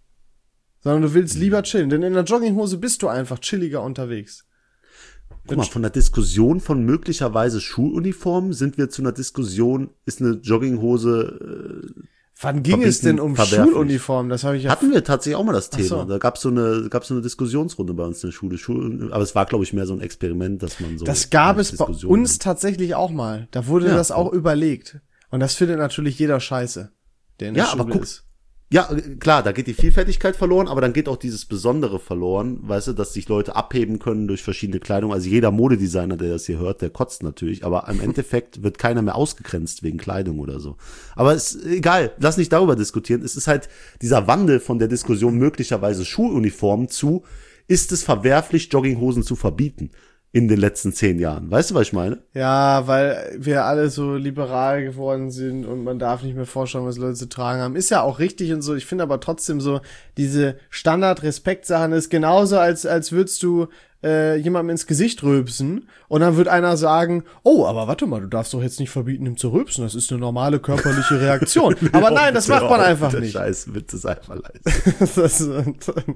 Sondern du willst lieber chillen. Denn in der Jogginghose bist du einfach chilliger unterwegs. Guck mal, von der Diskussion von möglicherweise Schuluniformen sind wir zu einer Diskussion, ist eine Jogginghose äh, Wann ging es denn um Schuluniformen? Das habe ich ja Hatten wir tatsächlich auch mal das Thema. So. Da gab's so eine gab's so eine Diskussionsrunde bei uns in der Schule. Schul, aber es war, glaube ich, mehr so ein Experiment, dass man so. Das gab es bei uns tatsächlich auch mal. Da wurde ja, das auch ja. überlegt. Und das findet natürlich jeder scheiße, der in der ja, Schule aber guck, ist. Ja, klar, da geht die Vielfältigkeit verloren, aber dann geht auch dieses Besondere verloren, weißt du, dass sich Leute abheben können durch verschiedene Kleidung. Also jeder Modedesigner, der das hier hört, der kotzt natürlich, aber im Endeffekt wird keiner mehr ausgegrenzt wegen Kleidung oder so. Aber es ist egal, lass nicht darüber diskutieren. Es ist halt dieser Wandel von der Diskussion möglicherweise Schuluniformen zu, ist es verwerflich, Jogginghosen zu verbieten in den letzten zehn Jahren. Weißt du, was ich meine? Ja, weil wir alle so liberal geworden sind und man darf nicht mehr vorstellen, was Leute zu tragen haben. Ist ja auch richtig und so. Ich finde aber trotzdem so, diese Standard-Respekt-Sachen ist genauso, als als würdest du äh, jemandem ins Gesicht rülpsen und dann wird einer sagen, oh, aber warte mal, du darfst doch jetzt nicht verbieten, ihm zu rülpsen. Das ist eine normale körperliche Reaktion. Aber nein, das macht man einfach nicht. Scheiß Witz ist einfach leise.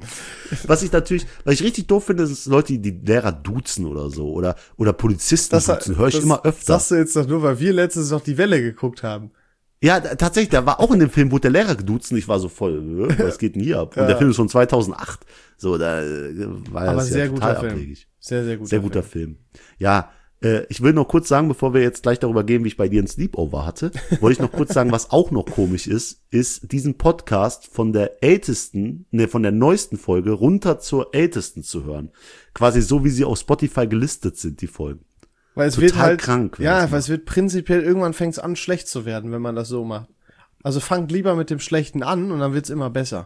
Was ich natürlich, was ich richtig doof finde, ist Leute, die die Lehrer duzen oder so oder oder Polizisten das, duzen. Höre ich das immer öfter. Sagst du jetzt doch nur, weil wir letztens noch die Welle geguckt haben. Ja, tatsächlich, der war auch in dem Film, wurde der Lehrer geduzt und ich war so voll, was geht denn hier ab? Und ja. der Film ist von zweitausendacht. So, da war Aber das sehr ja guter total Film. abwegig. Sehr, sehr guter, sehr guter Film. Film. Ja, äh, ich will noch kurz sagen, bevor wir jetzt gleich darüber gehen, wie ich bei dir ein Sleepover hatte, wollte ich noch kurz sagen, was auch noch komisch ist, ist diesen Podcast von der ältesten, ne, von der neuesten Folge runter zur ältesten zu hören. Quasi so, wie sie auf Spotify gelistet sind, die Folgen. Weil es Total wird halt, krank. Ja, weil es wird prinzipiell, irgendwann fängt es an, schlecht zu werden, wenn man das so macht. Also fangt lieber mit dem Schlechten an und dann wird's immer besser.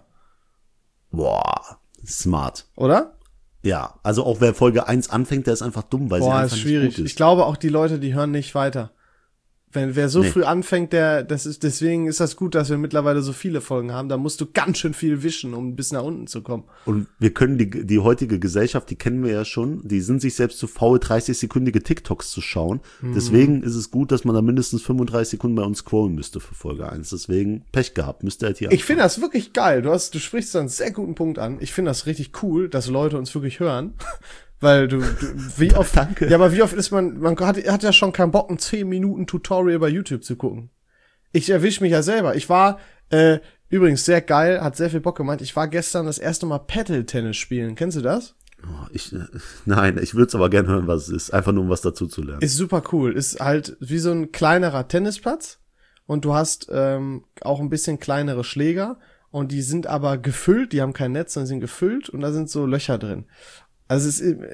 Boah, smart. Oder? Ja, also auch wer Folge eins anfängt, der ist einfach dumm, weil Boah, sie einfach ist schwierig. nicht gut ist. Ich glaube auch die Leute, die hören nicht weiter. Wenn wer so nee. früh anfängt, der, das ist, deswegen ist das gut, dass wir mittlerweile so viele Folgen haben. Da musst du ganz schön viel wischen, um bis nach unten zu kommen. Und wir können die, die heutige Gesellschaft, die kennen wir ja schon, die sind sich selbst zu faul, dreißig-sekündige TikToks zu schauen. Mhm. Deswegen ist es gut, dass man da mindestens fünfunddreißig Sekunden bei uns scrollen müsste für Folge eins. Deswegen Pech gehabt, müsste halt hier. Ich finde das wirklich geil. Du hast, du sprichst da einen sehr guten Punkt an. Ich finde das richtig cool, dass Leute uns wirklich hören. Weil du, du wie oft, Danke. Ja, aber wie oft ist man, man hat, hat ja schon keinen Bock, ein zehn Minuten Tutorial bei YouTube zu gucken. Ich erwisch mich ja selber. Ich war, äh, übrigens sehr geil, hat sehr viel Bock gemacht. Ich war gestern das erste Mal Paddle-Tennis spielen. Kennst du das? Oh, ich, äh, nein, ich würde es aber gerne hören, was es ist. Einfach nur, um was dazu zu lernen. Ist super cool. Ist halt wie so ein kleinerer Tennisplatz. Und du hast, ähm, auch ein bisschen kleinere Schläger. Und die sind aber gefüllt. Die haben kein Netz, sondern sind gefüllt. Und da sind so Löcher drin. Also es ist,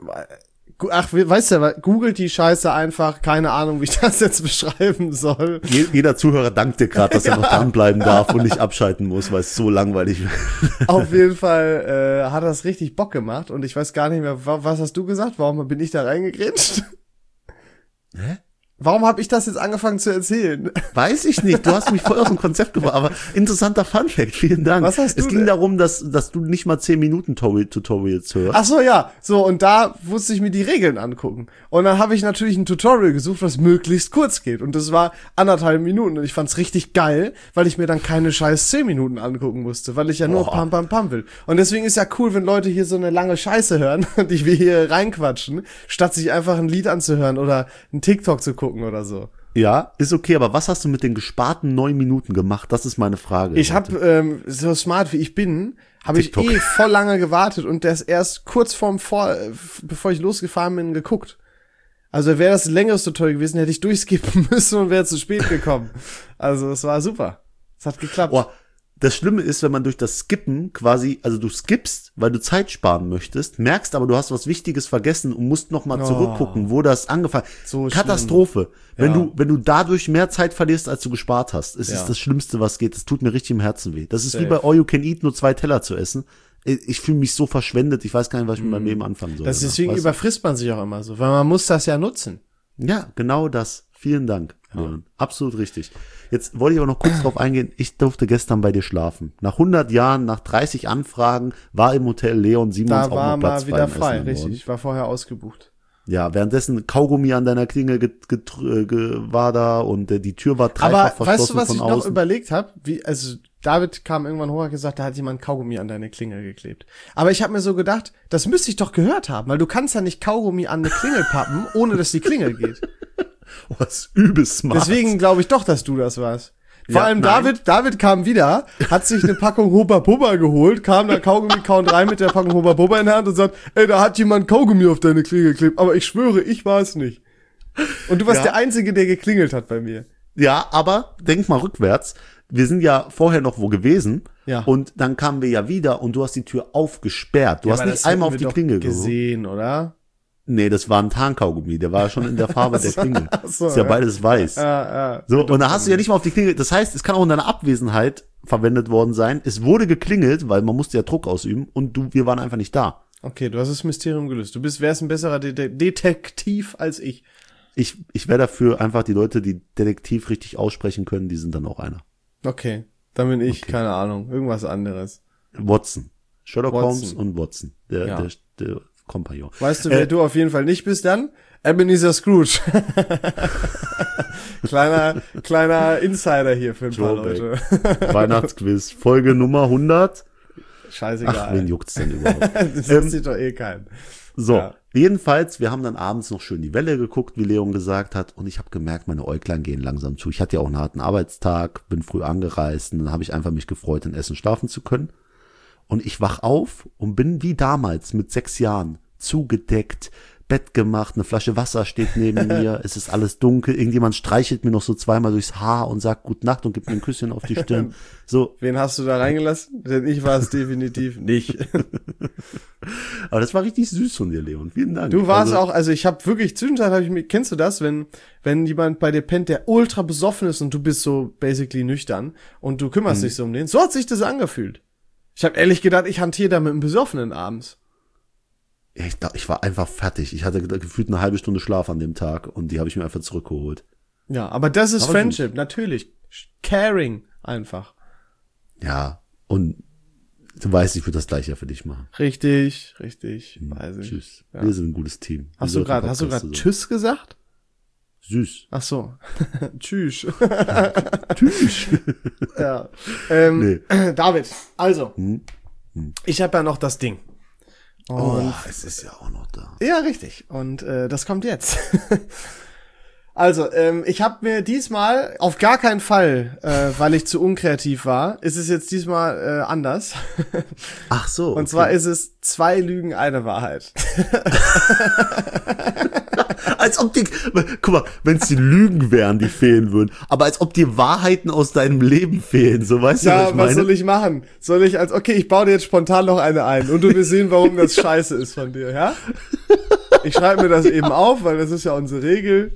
ach, weißt du, googelt die Scheiße einfach, keine Ahnung, wie ich das jetzt beschreiben soll. Jeder Zuhörer dankt dir gerade, dass ja. er noch dranbleiben darf und nicht abschalten muss, weil es so langweilig wird. Auf jeden Fall äh, hat das richtig Bock gemacht und ich weiß gar nicht mehr, was hast du gesagt? Warum bin ich da reingegrätscht? Hä? Warum habe ich das jetzt angefangen zu erzählen? Weiß ich nicht. Du hast mich voll aus dem Konzept gebracht. Aber interessanter Funfact. Vielen Dank. Was hast du Es ging denn? darum, dass dass du nicht mal zehn Minuten Tutorials hörst. Ach so, ja. So, und da musste ich mir die Regeln angucken. Und dann habe ich natürlich ein Tutorial gesucht, was möglichst kurz geht. Und das war anderthalb Minuten. Und ich fand's richtig geil, weil ich mir dann keine scheiß zehn Minuten angucken musste. Weil ich ja nur Boah. pam, pam, pam will. Und deswegen ist ja cool, wenn Leute hier so eine lange Scheiße hören, die wir hier reinquatschen, statt sich einfach ein Lied anzuhören oder ein TikTok zu gucken oder so. Ja, ist okay, aber was hast du mit den gesparten neun Minuten gemacht? Das ist meine Frage. Ich habe, ähm, so smart wie ich bin, habe ich TikTok. eh voll lange gewartet und der ist erst kurz vorm Vor, äh, bevor ich losgefahren bin, geguckt. Also wäre das ein längeres Tutorial gewesen, hätte ich durchskippen müssen und wäre zu spät gekommen. Also es war super. Es hat geklappt. Boah, Das Schlimme ist, wenn man durch das Skippen quasi, also du skippst, weil du Zeit sparen möchtest, merkst aber, du hast was Wichtiges vergessen und musst nochmal Oh. zurückgucken, wo das angefangen So Katastrophe. Wenn Ja. du, wenn du dadurch mehr Zeit verlierst, als du gespart hast, ist Ja. es das Schlimmste, was geht. Das tut mir richtig im Herzen weh. Das ist wie Safe. bei All You Can Eat, nur zwei Teller zu essen. Ich, ich fühle mich so verschwendet, ich weiß gar nicht, was ich mit meinem Leben anfangen soll. Das danach, deswegen weißt du? überfrisst man sich auch immer so, weil man muss das ja nutzen. Ja, genau das. Vielen Dank, Leon. Absolut richtig. Jetzt wollte ich aber noch kurz drauf eingehen. Ich durfte gestern bei dir schlafen. Nach hundert Jahren, nach dreißig Anfragen, war im Hotel Leon Simons Da auch war noch Platz mal wieder frei im frei, Essen richtig. geworden. Ich war vorher ausgebucht. Ja, währenddessen Kaugummi an deiner Klingel get, get, äh, ge, war da und äh, die Tür war dreifach Aber verschlossen weißt du, was von ich noch außen. überlegt habe? Wie, also David kam irgendwann hoch und hat gesagt, da hat jemand Kaugummi an deine Klingel geklebt. Aber ich habe mir so gedacht, das müsste ich doch gehört haben, weil du kannst ja nicht Kaugummi an eine Klingel pappen, ohne dass die Klingel geht. Oh, das ist übelst smart. Deswegen glaube ich doch, dass du das warst. Vor Ja, allem nein. David, David kam wieder, hat sich eine Packung Hubba Bubba geholt, kam da Kaugummi kauen rein mit der Packung Hubba Bubba in der Hand und sagt, ey, da hat jemand Kaugummi auf deine Klingel geklebt, aber ich schwöre, ich war es nicht. Und du warst Ja. der Einzige, der geklingelt hat bei mir. Ja, aber denk mal rückwärts. Wir sind ja vorher noch wo gewesen. Ja. Und dann kamen wir ja wieder und du hast die Tür aufgesperrt. Du Ja, hast aber nicht das einmal hätten auf wir die doch Klingel geholt. gesehen, oder? Nee, das war ein Tarnkaugummi. Der war schon in der Farbe der Klingel. Ach so, ist ja ja. beides weiß. Ja, ja. So, und da hast du ja nicht mal auf die Klingel. Das heißt, es kann auch in deiner Abwesenheit verwendet worden sein. Es wurde geklingelt, weil man musste ja Druck ausüben und du, wir waren einfach nicht da. Okay, du hast das Mysterium gelöst. Du bist, wärst ein besserer Det Detektiv als ich. Ich, ich wäre dafür einfach die Leute, die Detektiv richtig aussprechen können, die sind dann auch einer. Okay, dann bin ich, keine Ahnung, irgendwas anderes. Watson. Sherlock Watson. Holmes und Watson. Der, Ja. der, der Kompagnon. Weißt du, wer Äh, du auf jeden Fall nicht bist dann? Ebenezer Scrooge. kleiner, kleiner Insider hier für ein paar Throwback. Leute. Weihnachtsquiz. Folge Nummer hundert. Scheißegal. Ach, wen juckt's denn überhaupt? das interessiert doch eh keinen. So, Ja. jedenfalls, wir haben dann abends noch schön die Welle geguckt, wie Leon gesagt hat, und ich habe gemerkt, meine Äuglein gehen langsam zu. Ich hatte ja auch einen harten Arbeitstag, bin früh angereist und dann habe ich einfach mich gefreut, in Essen schlafen zu können. Und ich wach auf und bin wie damals mit sechs Jahren zugedeckt, Bett gemacht, eine Flasche Wasser steht neben mir, es ist alles dunkel, irgendjemand streichelt mir noch so zweimal durchs Haar und sagt Gute Nacht und gibt mir ein Küsschen auf die Stirn. So, Wen hast du da reingelassen? Denn ich war es definitiv nicht. aber das war richtig süß von dir, Leon. Vielen Dank. Du warst also, auch, also ich habe wirklich, zwischenzeit habe ich mir, kennst du das, wenn wenn jemand bei dir pennt, der ultra besoffen ist und du bist so basically nüchtern und du kümmerst Mhm. dich so um den? So hat sich das angefühlt. Ich habe ehrlich gedacht, ich hantiere da mit einem Besoffenen abends. Ja, ich, glaub, ich war einfach fertig. Ich hatte ge- gefühlt eine halbe Stunde Schlaf an dem Tag und die habe ich mir einfach zurückgeholt. Ja, aber das ist Aber Friendship, natürlich. Caring einfach. Ja, und du weißt, ich würde das gleiche für dich machen. Richtig, richtig. Weiß ich. Tschüss. Ja. Wir sind ein gutes Team. Wir Hast du sollten gerade, hast du Podcast gerade zusammen. Tschüss gesagt? Süß. Ach so. Tschüss. Tschüss. ja. Ähm, Nee. David, also, Hm? ich habe ja noch das Ding. Und Oh, es ist ja auch noch da. ja, richtig. Und äh, das kommt jetzt. Also, ähm, ich habe mir diesmal auf gar keinen Fall, äh, weil ich zu unkreativ war, ist es jetzt diesmal äh, anders. Ach so. Und zwar ist es zwei Lügen, eine Wahrheit. als ob die, guck mal, wenn es die Lügen wären, die fehlen würden, aber als ob die Wahrheiten aus deinem Leben fehlen, so weißt du, was Ja, ich was meine? soll ich machen? Soll ich als, okay, ich baue dir jetzt spontan noch eine ein und du wirst sehen, warum das scheiße ist von dir, ja? Ich schreibe mir das eben auf, weil das ist ja unsere Regel.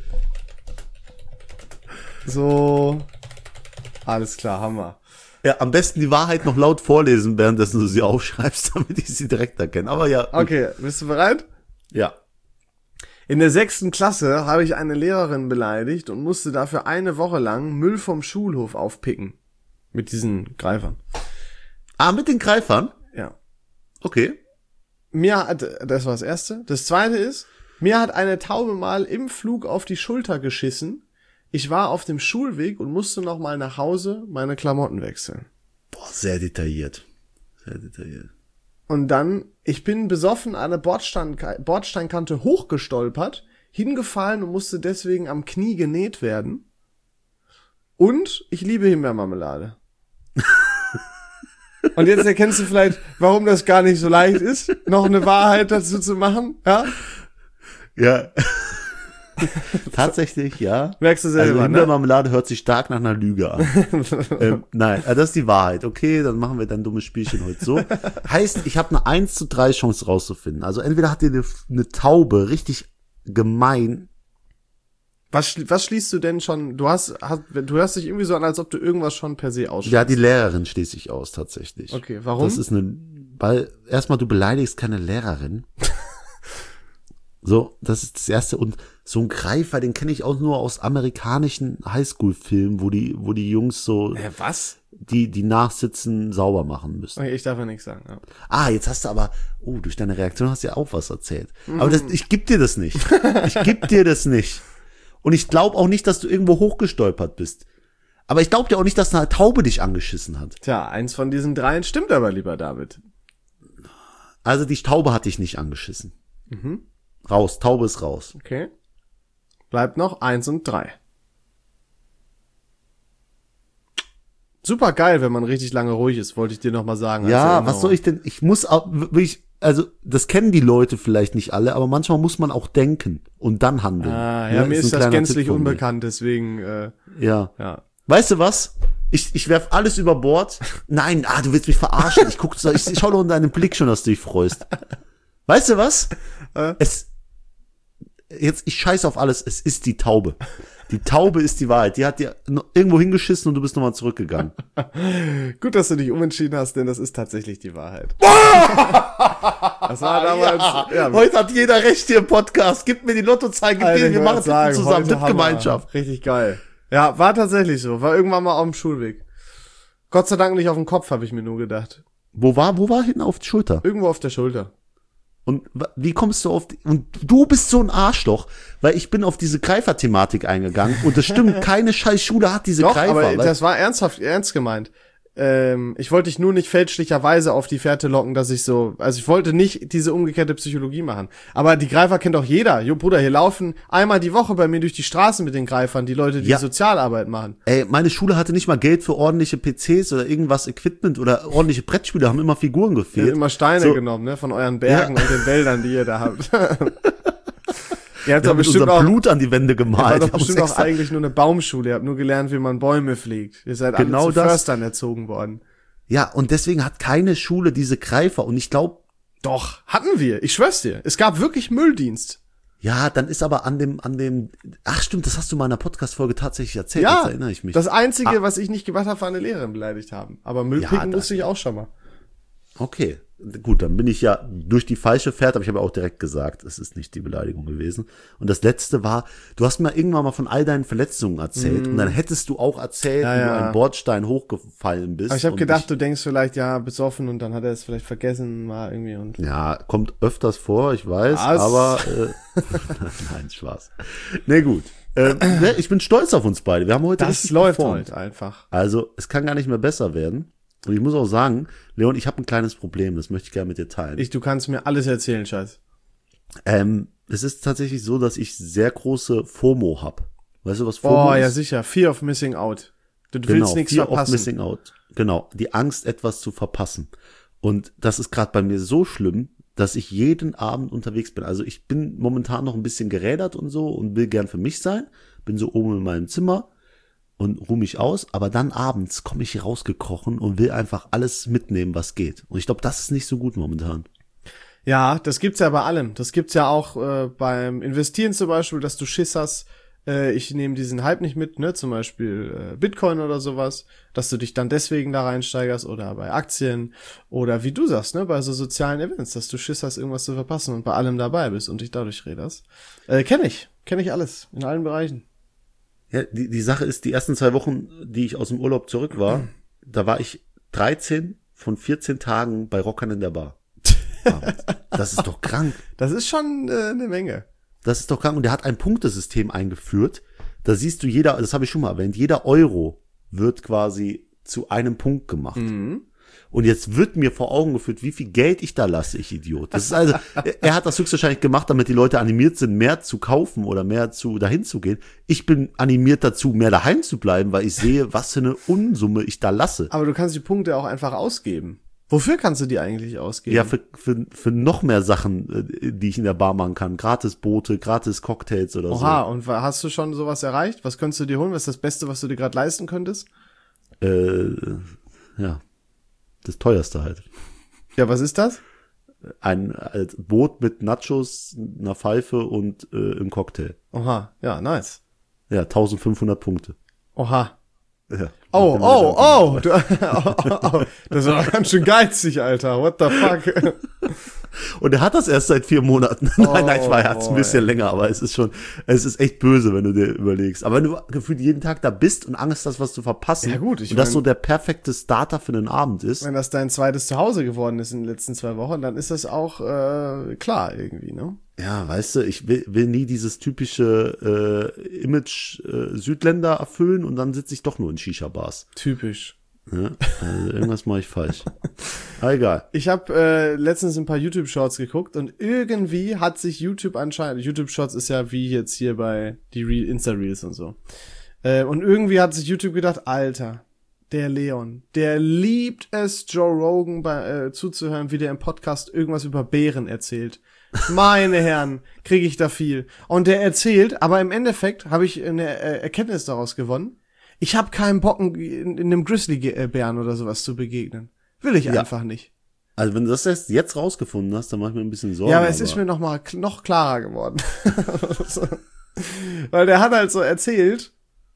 So. Alles klar, Hammer. Ja, am besten die Wahrheit noch laut vorlesen, währenddessen du sie aufschreibst, damit ich sie direkt erkenne. Aber ja. gut. Okay, bist du bereit? Ja. In der sechsten Klasse habe ich eine Lehrerin beleidigt und musste dafür eine Woche lang Müll vom Schulhof aufpicken. Mit diesen Greifern. Ah, mit den Greifern? Ja. Okay. Mir hat, das war das erste. Das zweite ist, mir hat eine Taube mal im Flug auf die Schulter geschissen. Ich war auf dem Schulweg und musste noch mal nach Hause meine Klamotten wechseln. Boah, sehr detailliert. Sehr detailliert. Und dann, ich bin besoffen an eine Bordstein, Bordsteinkante hochgestolpert, hingefallen und musste deswegen am Knie genäht werden. Und ich liebe Himbeermarmelade. Und jetzt erkennst du vielleicht, warum das gar nicht so leicht ist, noch eine Wahrheit dazu zu machen, ja? Ja. Tatsächlich, ja. Merkst du selber, also ne? Himbeermarmelade hört sich stark nach einer Lüge an. ähm, nein, also das ist die Wahrheit. Okay, dann machen wir dein dummes Spielchen heute so. Heißt, ich habe eine eins zu drei Chance rauszufinden. Also entweder hat dir eine, eine Taube richtig gemein. Was, schli- was schließt du denn schon? Du hast, hast, du hörst dich irgendwie so an, als ob du irgendwas schon per se ausschließt. Ja, die Lehrerin schließe ich aus, tatsächlich. Okay, warum? Das ist eine, weil erstmal du beleidigst keine Lehrerin. So, das ist das Erste. Und so ein Greifer, den kenne ich auch nur aus amerikanischen Highschool-Filmen, wo die, wo die Jungs so, Hä, was? die, die nachsitzen, sauber machen müssen. Okay, ich darf ja nichts sagen. Ja. Ah, jetzt hast du aber, oh, durch deine Reaktion hast du ja auch was erzählt. Aber das, ich geb dir das nicht. Ich geb dir das nicht. Und ich glaube auch nicht, dass du irgendwo hochgestolpert bist. Aber ich glaube dir auch nicht, dass eine Taube dich angeschissen hat. Tja, eins von diesen dreien stimmt aber, lieber David. Also die Taube hat dich nicht angeschissen. Mhm. Raus, Taube ist raus. Okay. Bleibt noch eins und drei. Super geil, wenn man richtig lange ruhig ist, wollte ich dir noch mal sagen. als Ja, Erinnerung. was soll ich denn? Ich muss auch wirklich, also das kennen die Leute vielleicht nicht alle, aber manchmal muss man auch denken und dann handeln. Ah, ja, mir ist ist ein das kleiner gänzlich Tipp von mir. unbekannt, deswegen, äh, Ja. ja. Weißt du was? Ich, ich werf alles über Bord. Nein, ah, du willst mich verarschen. Ich guck, ich, ich schau doch in deinem Blick schon, dass du dich freust. Weißt du was? Äh? Es, jetzt, ich scheiß auf alles. Es ist die Taube. Die Taube ist die Wahrheit. Die hat dir no- irgendwo hingeschissen und du bist nochmal zurückgegangen. Gut, dass du dich umentschieden hast, denn das ist tatsächlich die Wahrheit. Das war damals, ja, ja, heute hat jeder recht hier im Podcast. Gib mir die Lottozahlen, gib Alter, mir, ich wir wollte machen sagen, Tippen zusammen, heute Tippgemeinschaft. Hammer. Richtig geil. Ja, war tatsächlich so. War irgendwann mal auf dem Schulweg. Gott sei Dank nicht auf dem Kopf, habe ich mir nur gedacht. Wo war, wo war hinten auf die Schulter? Irgendwo auf der Schulter. Und wa- wie kommst du auf die, und du bist so ein Arschloch, weil ich bin auf diese Greifer-Thematik eingegangen und das stimmt, keine scheiß Schule hat diese Doch, Greifer. aber weil- das war ernsthaft, ernst gemeint. Ähm, ich wollte dich nur nicht fälschlicherweise auf die Fährte locken, dass ich so, also ich wollte nicht diese umgekehrte Psychologie machen. Aber die Greifer kennt doch jeder. Jo, Bruder, hier laufen einmal die Woche bei mir durch die Straßen mit den Greifern, die Leute, die Ja. Sozialarbeit machen. Ey, meine Schule hatte nicht mal Geld für ordentliche P Cs oder irgendwas Equipment oder ordentliche Brettspiele, haben immer Figuren Ihr gefehlt. habt immer Steine So. genommen, ne, von euren Bergen Ja. und den Wäldern, die ihr da habt. Ihr habt Wir doch haben mit bestimmt unser auch, Blut an die Wände ihr wart gemalt. doch Wir haben bestimmt uns auch extra- eigentlich nur eine Baumschule. Ihr habt nur gelernt, wie man Bäume pflegt. Ihr seid Genau alle zu das. Förstern erzogen worden. Ja, und deswegen hat keine Schule diese Greifer und ich glaube, Doch, hatten wir. Ich schwör's dir. Es gab wirklich Mülldienst. ja, dann ist aber an dem, an dem, ach stimmt, das hast du mal in einer Podcast-Folge tatsächlich erzählt, Ja, jetzt erinnere ich mich. das Einzige, was ich nicht gemacht habe, war eine Lehrerin beleidigt haben. Aber Müllpicken das- wusste ich auch schon mal. Okay, gut, dann bin ich ja durch die falsche Fährte, aber ich habe auch direkt gesagt, es ist nicht die Beleidigung gewesen. Und das letzte war, du hast mir irgendwann mal von all deinen Verletzungen erzählt und dann hättest du auch erzählt, Ja, wie ja. du einen Bordstein hochgefallen bist. Aber ich habe und gedacht, du denkst vielleicht, ja, besoffen und dann hat er es vielleicht vergessen mal irgendwie und. Ja, kommt öfters vor, ich weiß, Was? aber äh, nein, Spaß. Nee, gut. Ähm, ne, ich bin stolz auf uns beide. Wir haben heute Das richtig läuft performt. halt einfach. Also, es kann gar nicht mehr besser werden. Und ich muss auch sagen, Leon, ich habe ein kleines Problem, das möchte ich gerne mit dir teilen. Ich, du kannst mir alles erzählen, Scheiß. ähm, es ist tatsächlich so, dass ich sehr große FOMO habe. Weißt du, was FOMO Oh, ist? ja, sicher. Fear of Missing Out. Du Genau, willst nichts Fear of verpassen. Missing Out. Genau, die Angst, etwas zu verpassen. Und das ist gerade bei mir so schlimm, dass ich jeden Abend unterwegs bin. Also ich bin momentan noch ein bisschen gerädert und so und will gern für mich sein. Bin so oben in meinem Zimmer und ruhe mich aus. Aber dann abends komme ich hier rausgekrochen und will einfach alles mitnehmen, was geht. Und ich glaube, das ist nicht so gut momentan. Ja, das gibt's ja bei allem. Das gibt's ja auch äh, beim Investieren zum Beispiel, dass du Schiss hast, äh, ich nehme diesen Hype nicht mit, ne, zum Beispiel äh, Bitcoin oder sowas, dass du dich dann deswegen da reinsteigerst oder bei Aktien oder wie du sagst, ne, bei so sozialen Events, dass du Schiss hast, irgendwas zu verpassen und bei allem dabei bist und dich dadurch räderst. Äh, kenn ich, kenn ich alles, in allen Bereichen. Ja, die, die Sache ist, die ersten zwei Wochen, die ich aus dem Urlaub zurück war, da war ich dreizehn von vierzehn Tagen bei Rockern in der Bar. Abends. Das ist doch krank. Das ist schon äh, eine Menge. Das ist doch krank. Und der hat ein Punktesystem eingeführt. Da siehst du jeder, das habe ich schon mal erwähnt, jeder Euro wird quasi zu einem Punkt gemacht. Mhm. Und jetzt wird mir vor Augen geführt, wie viel Geld ich da lasse, ich Idiot. Das ist also, er hat das höchstwahrscheinlich gemacht, damit die Leute animiert sind, mehr zu kaufen oder mehr zu dahin zu gehen. Ich bin animiert dazu, mehr daheim zu bleiben, weil ich sehe, was für eine Unsumme ich da lasse. Aber du kannst die Punkte auch einfach ausgeben. Wofür kannst du die eigentlich ausgeben? Ja, für, für, für noch mehr Sachen, äh, die ich in der Bar machen kann. Gratis Boote, gratis Cocktails oder Oha, so. und hast du schon sowas erreicht? Was könntest du dir holen? Was ist das Beste, was du dir gerade leisten könntest? Äh, ja, das teuerste halt. Ja, was ist das? Ein als Boot mit Nachos, einer Pfeife und äh, einem Cocktail. Oha, ja, nice. Ja, eintausendfünfhundert Punkte. Oha. Ja. Oh, oh, oh, du, oh, oh, oh. Das war ganz schön geizig, Alter. What the fuck? Und er hat das erst seit vier Monaten. Oh, nein, nein, ich war jetzt ein boy. bisschen länger, aber es ist schon, es ist echt böse, wenn du dir überlegst. Aber wenn du gefühlt jeden Tag da bist und Angst hast, was zu verpassen. Ja, gut, ich und das mein- so der perfekte Starter für den Abend ist. Wenn das dein zweites Zuhause geworden ist in den letzten zwei Wochen, dann ist das auch äh, klar irgendwie, ne? Ja, weißt du, ich will, will nie dieses typische äh, Image äh, Südländer erfüllen und dann sitze ich doch nur in Shisha-Bars. Typisch. Ja, also irgendwas mache ich falsch. Aber egal. Ich habe äh, letztens ein paar YouTube-Shorts geguckt und irgendwie hat sich YouTube anscheinend, YouTube-Shorts ist ja wie jetzt hier bei die Real Insta-Reels und so. Äh, und irgendwie hat sich YouTube gedacht, Alter, der Leon, der liebt es, Joe Rogan bei, äh, zuzuhören, wie der im Podcast irgendwas über Bären erzählt. Meine Herren, kriege ich da viel. Und der erzählt, aber im Endeffekt habe ich eine äh, Erkenntnis daraus gewonnen. Ich habe keinen Bock, in, in einem Grizzlybären oder sowas zu begegnen. Will ich Ja. einfach nicht. Also wenn du das erst jetzt rausgefunden hast, dann mach ich mir ein bisschen Sorgen. Ja, aber es ist mir noch mal kl- noch klarer geworden. So. Weil der hat halt so erzählt,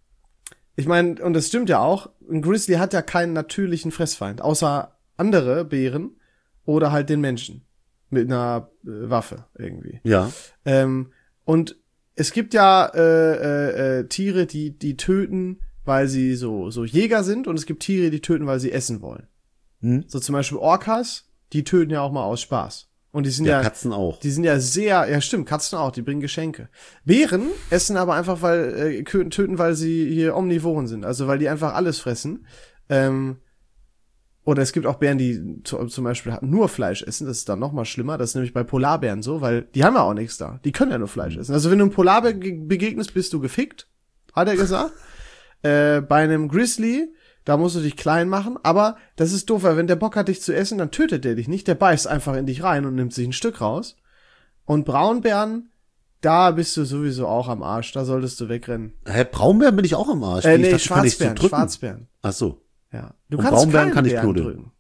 ich meine, und das stimmt ja auch, ein Grizzly hat ja keinen natürlichen Fressfeind, außer andere Bären oder halt den Menschen mit einer äh, Waffe irgendwie. Ja. Ähm, und es gibt ja äh, äh, äh, Tiere, die die töten, weil sie so so Jäger sind, und es gibt Tiere, die töten, weil sie essen wollen. Hm? So zum Beispiel Orcas, die töten ja auch mal aus Spaß. Und die sind Ja, ja, Katzen auch. die sind ja sehr, ja stimmt, Katzen auch, die bringen Geschenke. Bären essen aber einfach, weil, äh, kö- töten, weil sie hier Omnivoren sind, also weil die einfach alles fressen. Ähm, oder es gibt auch Bären, die zu, zum Beispiel nur Fleisch essen, das ist dann noch mal schlimmer, das ist nämlich bei Polarbären so, weil die haben ja auch nichts da, die können ja nur Fleisch essen. Also wenn du einem Polarbär ge- begegnest, bist du gefickt, hat er gesagt. äh, bei einem Grizzly, da musst du dich klein machen, aber das ist doof, weil wenn der Bock hat, dich zu essen, dann tötet der dich nicht, der beißt einfach in dich rein und nimmt sich ein Stück raus. Und Braunbären, da bist du sowieso auch am Arsch, da solltest du wegrennen. Hä, Braunbären bin ich auch am Arsch. Äh, Ich nee, dachte, kann ich so Schwarzbären, drücken. Schwarzbären. Ach so. Ja. Du Und kannst Braunbären keinen kann ich Bären knuddeln. drücken.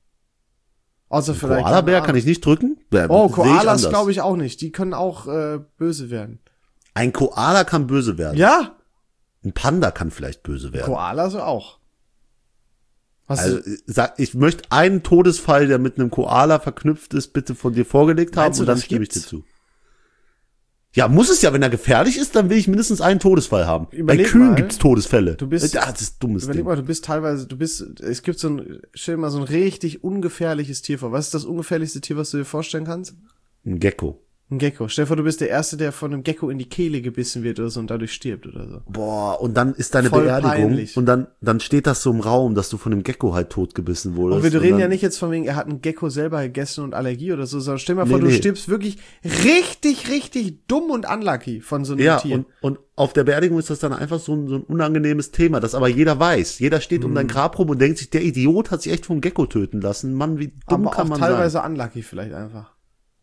Außer vielleicht. Koalabär kann ich nicht drücken? Ja, Oh, sehe ich Koalas anders. glaube ich auch nicht. Die können auch äh, böse werden. Ein Koala kann böse werden. Ja, Ein Panda kann vielleicht böse werden. Koalas auch. Was Also, sag, ich möchte einen Todesfall, der mit einem Koala verknüpft ist, bitte von dir vorgelegt haben Meinst du, und dann das stimme ich dir gibt's? zu. Ja, muss es ja, wenn er gefährlich ist, dann will ich mindestens einen Todesfall haben. Überleg Bei Kühen mal, gibt's Todesfälle. du bist- ja, das ist dummes Überleg Ding. mal, du bist teilweise, du bist, es gibt so ein, stell dir mal so ein richtig ungefährliches Tier vor. Was ist das ungefährlichste Tier, was du dir vorstellen kannst? Ein Gecko. Ein Gecko. Stell dir vor, du bist der Erste, der von einem Gecko in die Kehle gebissen wird oder so und dadurch stirbt oder so. Boah, und dann ist deine Voll Beerdigung peinlich. und dann, dann steht das so im Raum, dass du von einem Gecko halt totgebissen wurdest. Und wir reden dann, ja nicht jetzt von wegen, er hat einen Gecko selber gegessen und Allergie oder so, sondern stell dir mal vor, Nee, du nee. stirbst wirklich richtig, richtig dumm und unlucky von so einem Ja, Tier. und, und auf der Beerdigung ist das dann einfach so ein, so ein unangenehmes Thema, das aber jeder weiß. Jeder steht um dein Grab rum und denkt sich, der Idiot hat sich echt vom Gecko töten lassen. Mann, wie dumm aber kann auch man teilweise sein? unlucky vielleicht einfach.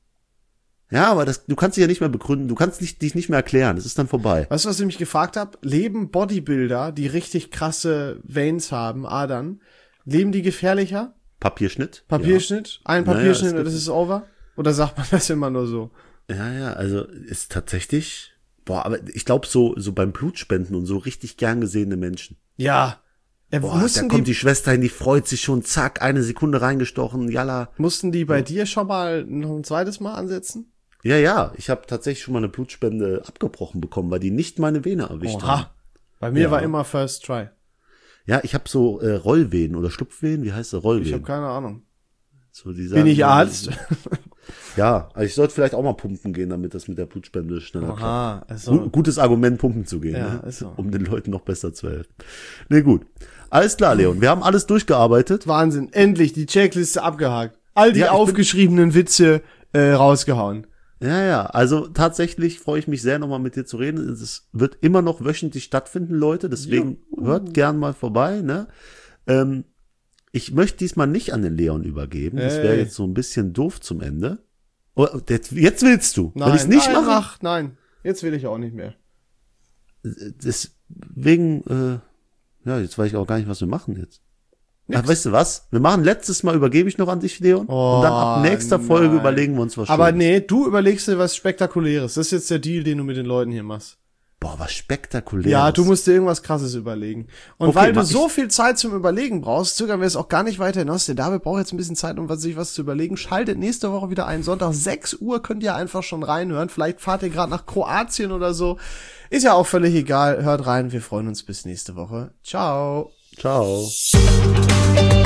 Ja, aber das, du kannst dich ja nicht mehr begründen, du kannst nicht, dich nicht mehr erklären, es ist dann vorbei. Weißt du, was ich mich gefragt habe? Leben Bodybuilder, die richtig krasse Veins haben, Adern, leben die gefährlicher? Papierschnitt? Papierschnitt? Ein Naja, Papierschnitt es und gibt- das ist over? Oder sagt man das immer nur so? Ja, ja, also ist tatsächlich, boah, aber ich glaube so, so beim Blutspenden und so richtig gern gesehene Menschen. Ja. Äh, Boah, da mussten, kommt die, die Schwester hin, die freut sich schon, zack, eine Sekunde reingestochen, jalla. mussten die bei dir schon mal noch ein zweites Mal ansetzen? Ja, ja, ich habe tatsächlich schon mal eine Blutspende abgebrochen bekommen, weil die nicht meine Vene erwischt haben. Oha. Bei mir Ja. war immer First Try. Ja, ich habe so äh, Rollvenen oder Schlupfvenen, wie heißt das? Ich habe Rollvenen. keine Ahnung. So, die Bin sagen- ich Arzt? Ja, also ich sollte vielleicht auch mal pumpen gehen, damit das mit der Blutspende schneller klappt. Aha, Gu- also. Gutes Argument, pumpen zu gehen, Ja, ne? ist so. Um den Leuten noch besser zu helfen. Nee, gut. Alles klar, Leon. Wir haben alles durchgearbeitet. Wahnsinn. Endlich die Checkliste abgehakt. All die Ja, ich bin- aufgeschriebenen Witze äh, rausgehauen. Ja, ja. Also tatsächlich freue ich mich sehr, nochmal mit dir zu reden. Es wird immer noch wöchentlich stattfinden, Leute. Deswegen hört gern mal vorbei, ne? Ähm, Ich möchte diesmal nicht an den Leon übergeben. Das wäre Ey. jetzt so ein bisschen doof zum Ende. Oh, jetzt, jetzt willst du. Nein, Wenn ich es nicht nein, mache. mach, nein. Jetzt will ich auch nicht mehr. Deswegen, äh, ja, jetzt weiß ich auch gar nicht, was wir machen jetzt. Ach, weißt du was? Wir machen letztes Mal, übergebe ich noch an dich, Leon. Oh, und dann ab nächster Folge nein. überlegen wir uns was Aber Schönes. nee, du überlegst dir was Spektakuläres. Das ist jetzt der Deal, den du mit den Leuten hier machst. Boah, was spektakuläres. Ja, du musst dir irgendwas Krasses überlegen. Und Okay, weil du mach ich- so viel Zeit zum Überlegen brauchst, zögern wir es auch gar nicht weiter hinaus. Der David braucht jetzt ein bisschen Zeit, um sich was zu überlegen. Schaltet nächste Woche wieder ein. Sonntag sechs Uhr könnt ihr einfach schon reinhören. Vielleicht fahrt ihr gerade nach Kroatien oder so. Ist ja auch völlig egal. Hört rein. Wir freuen uns bis nächste Woche. Ciao. Ciao.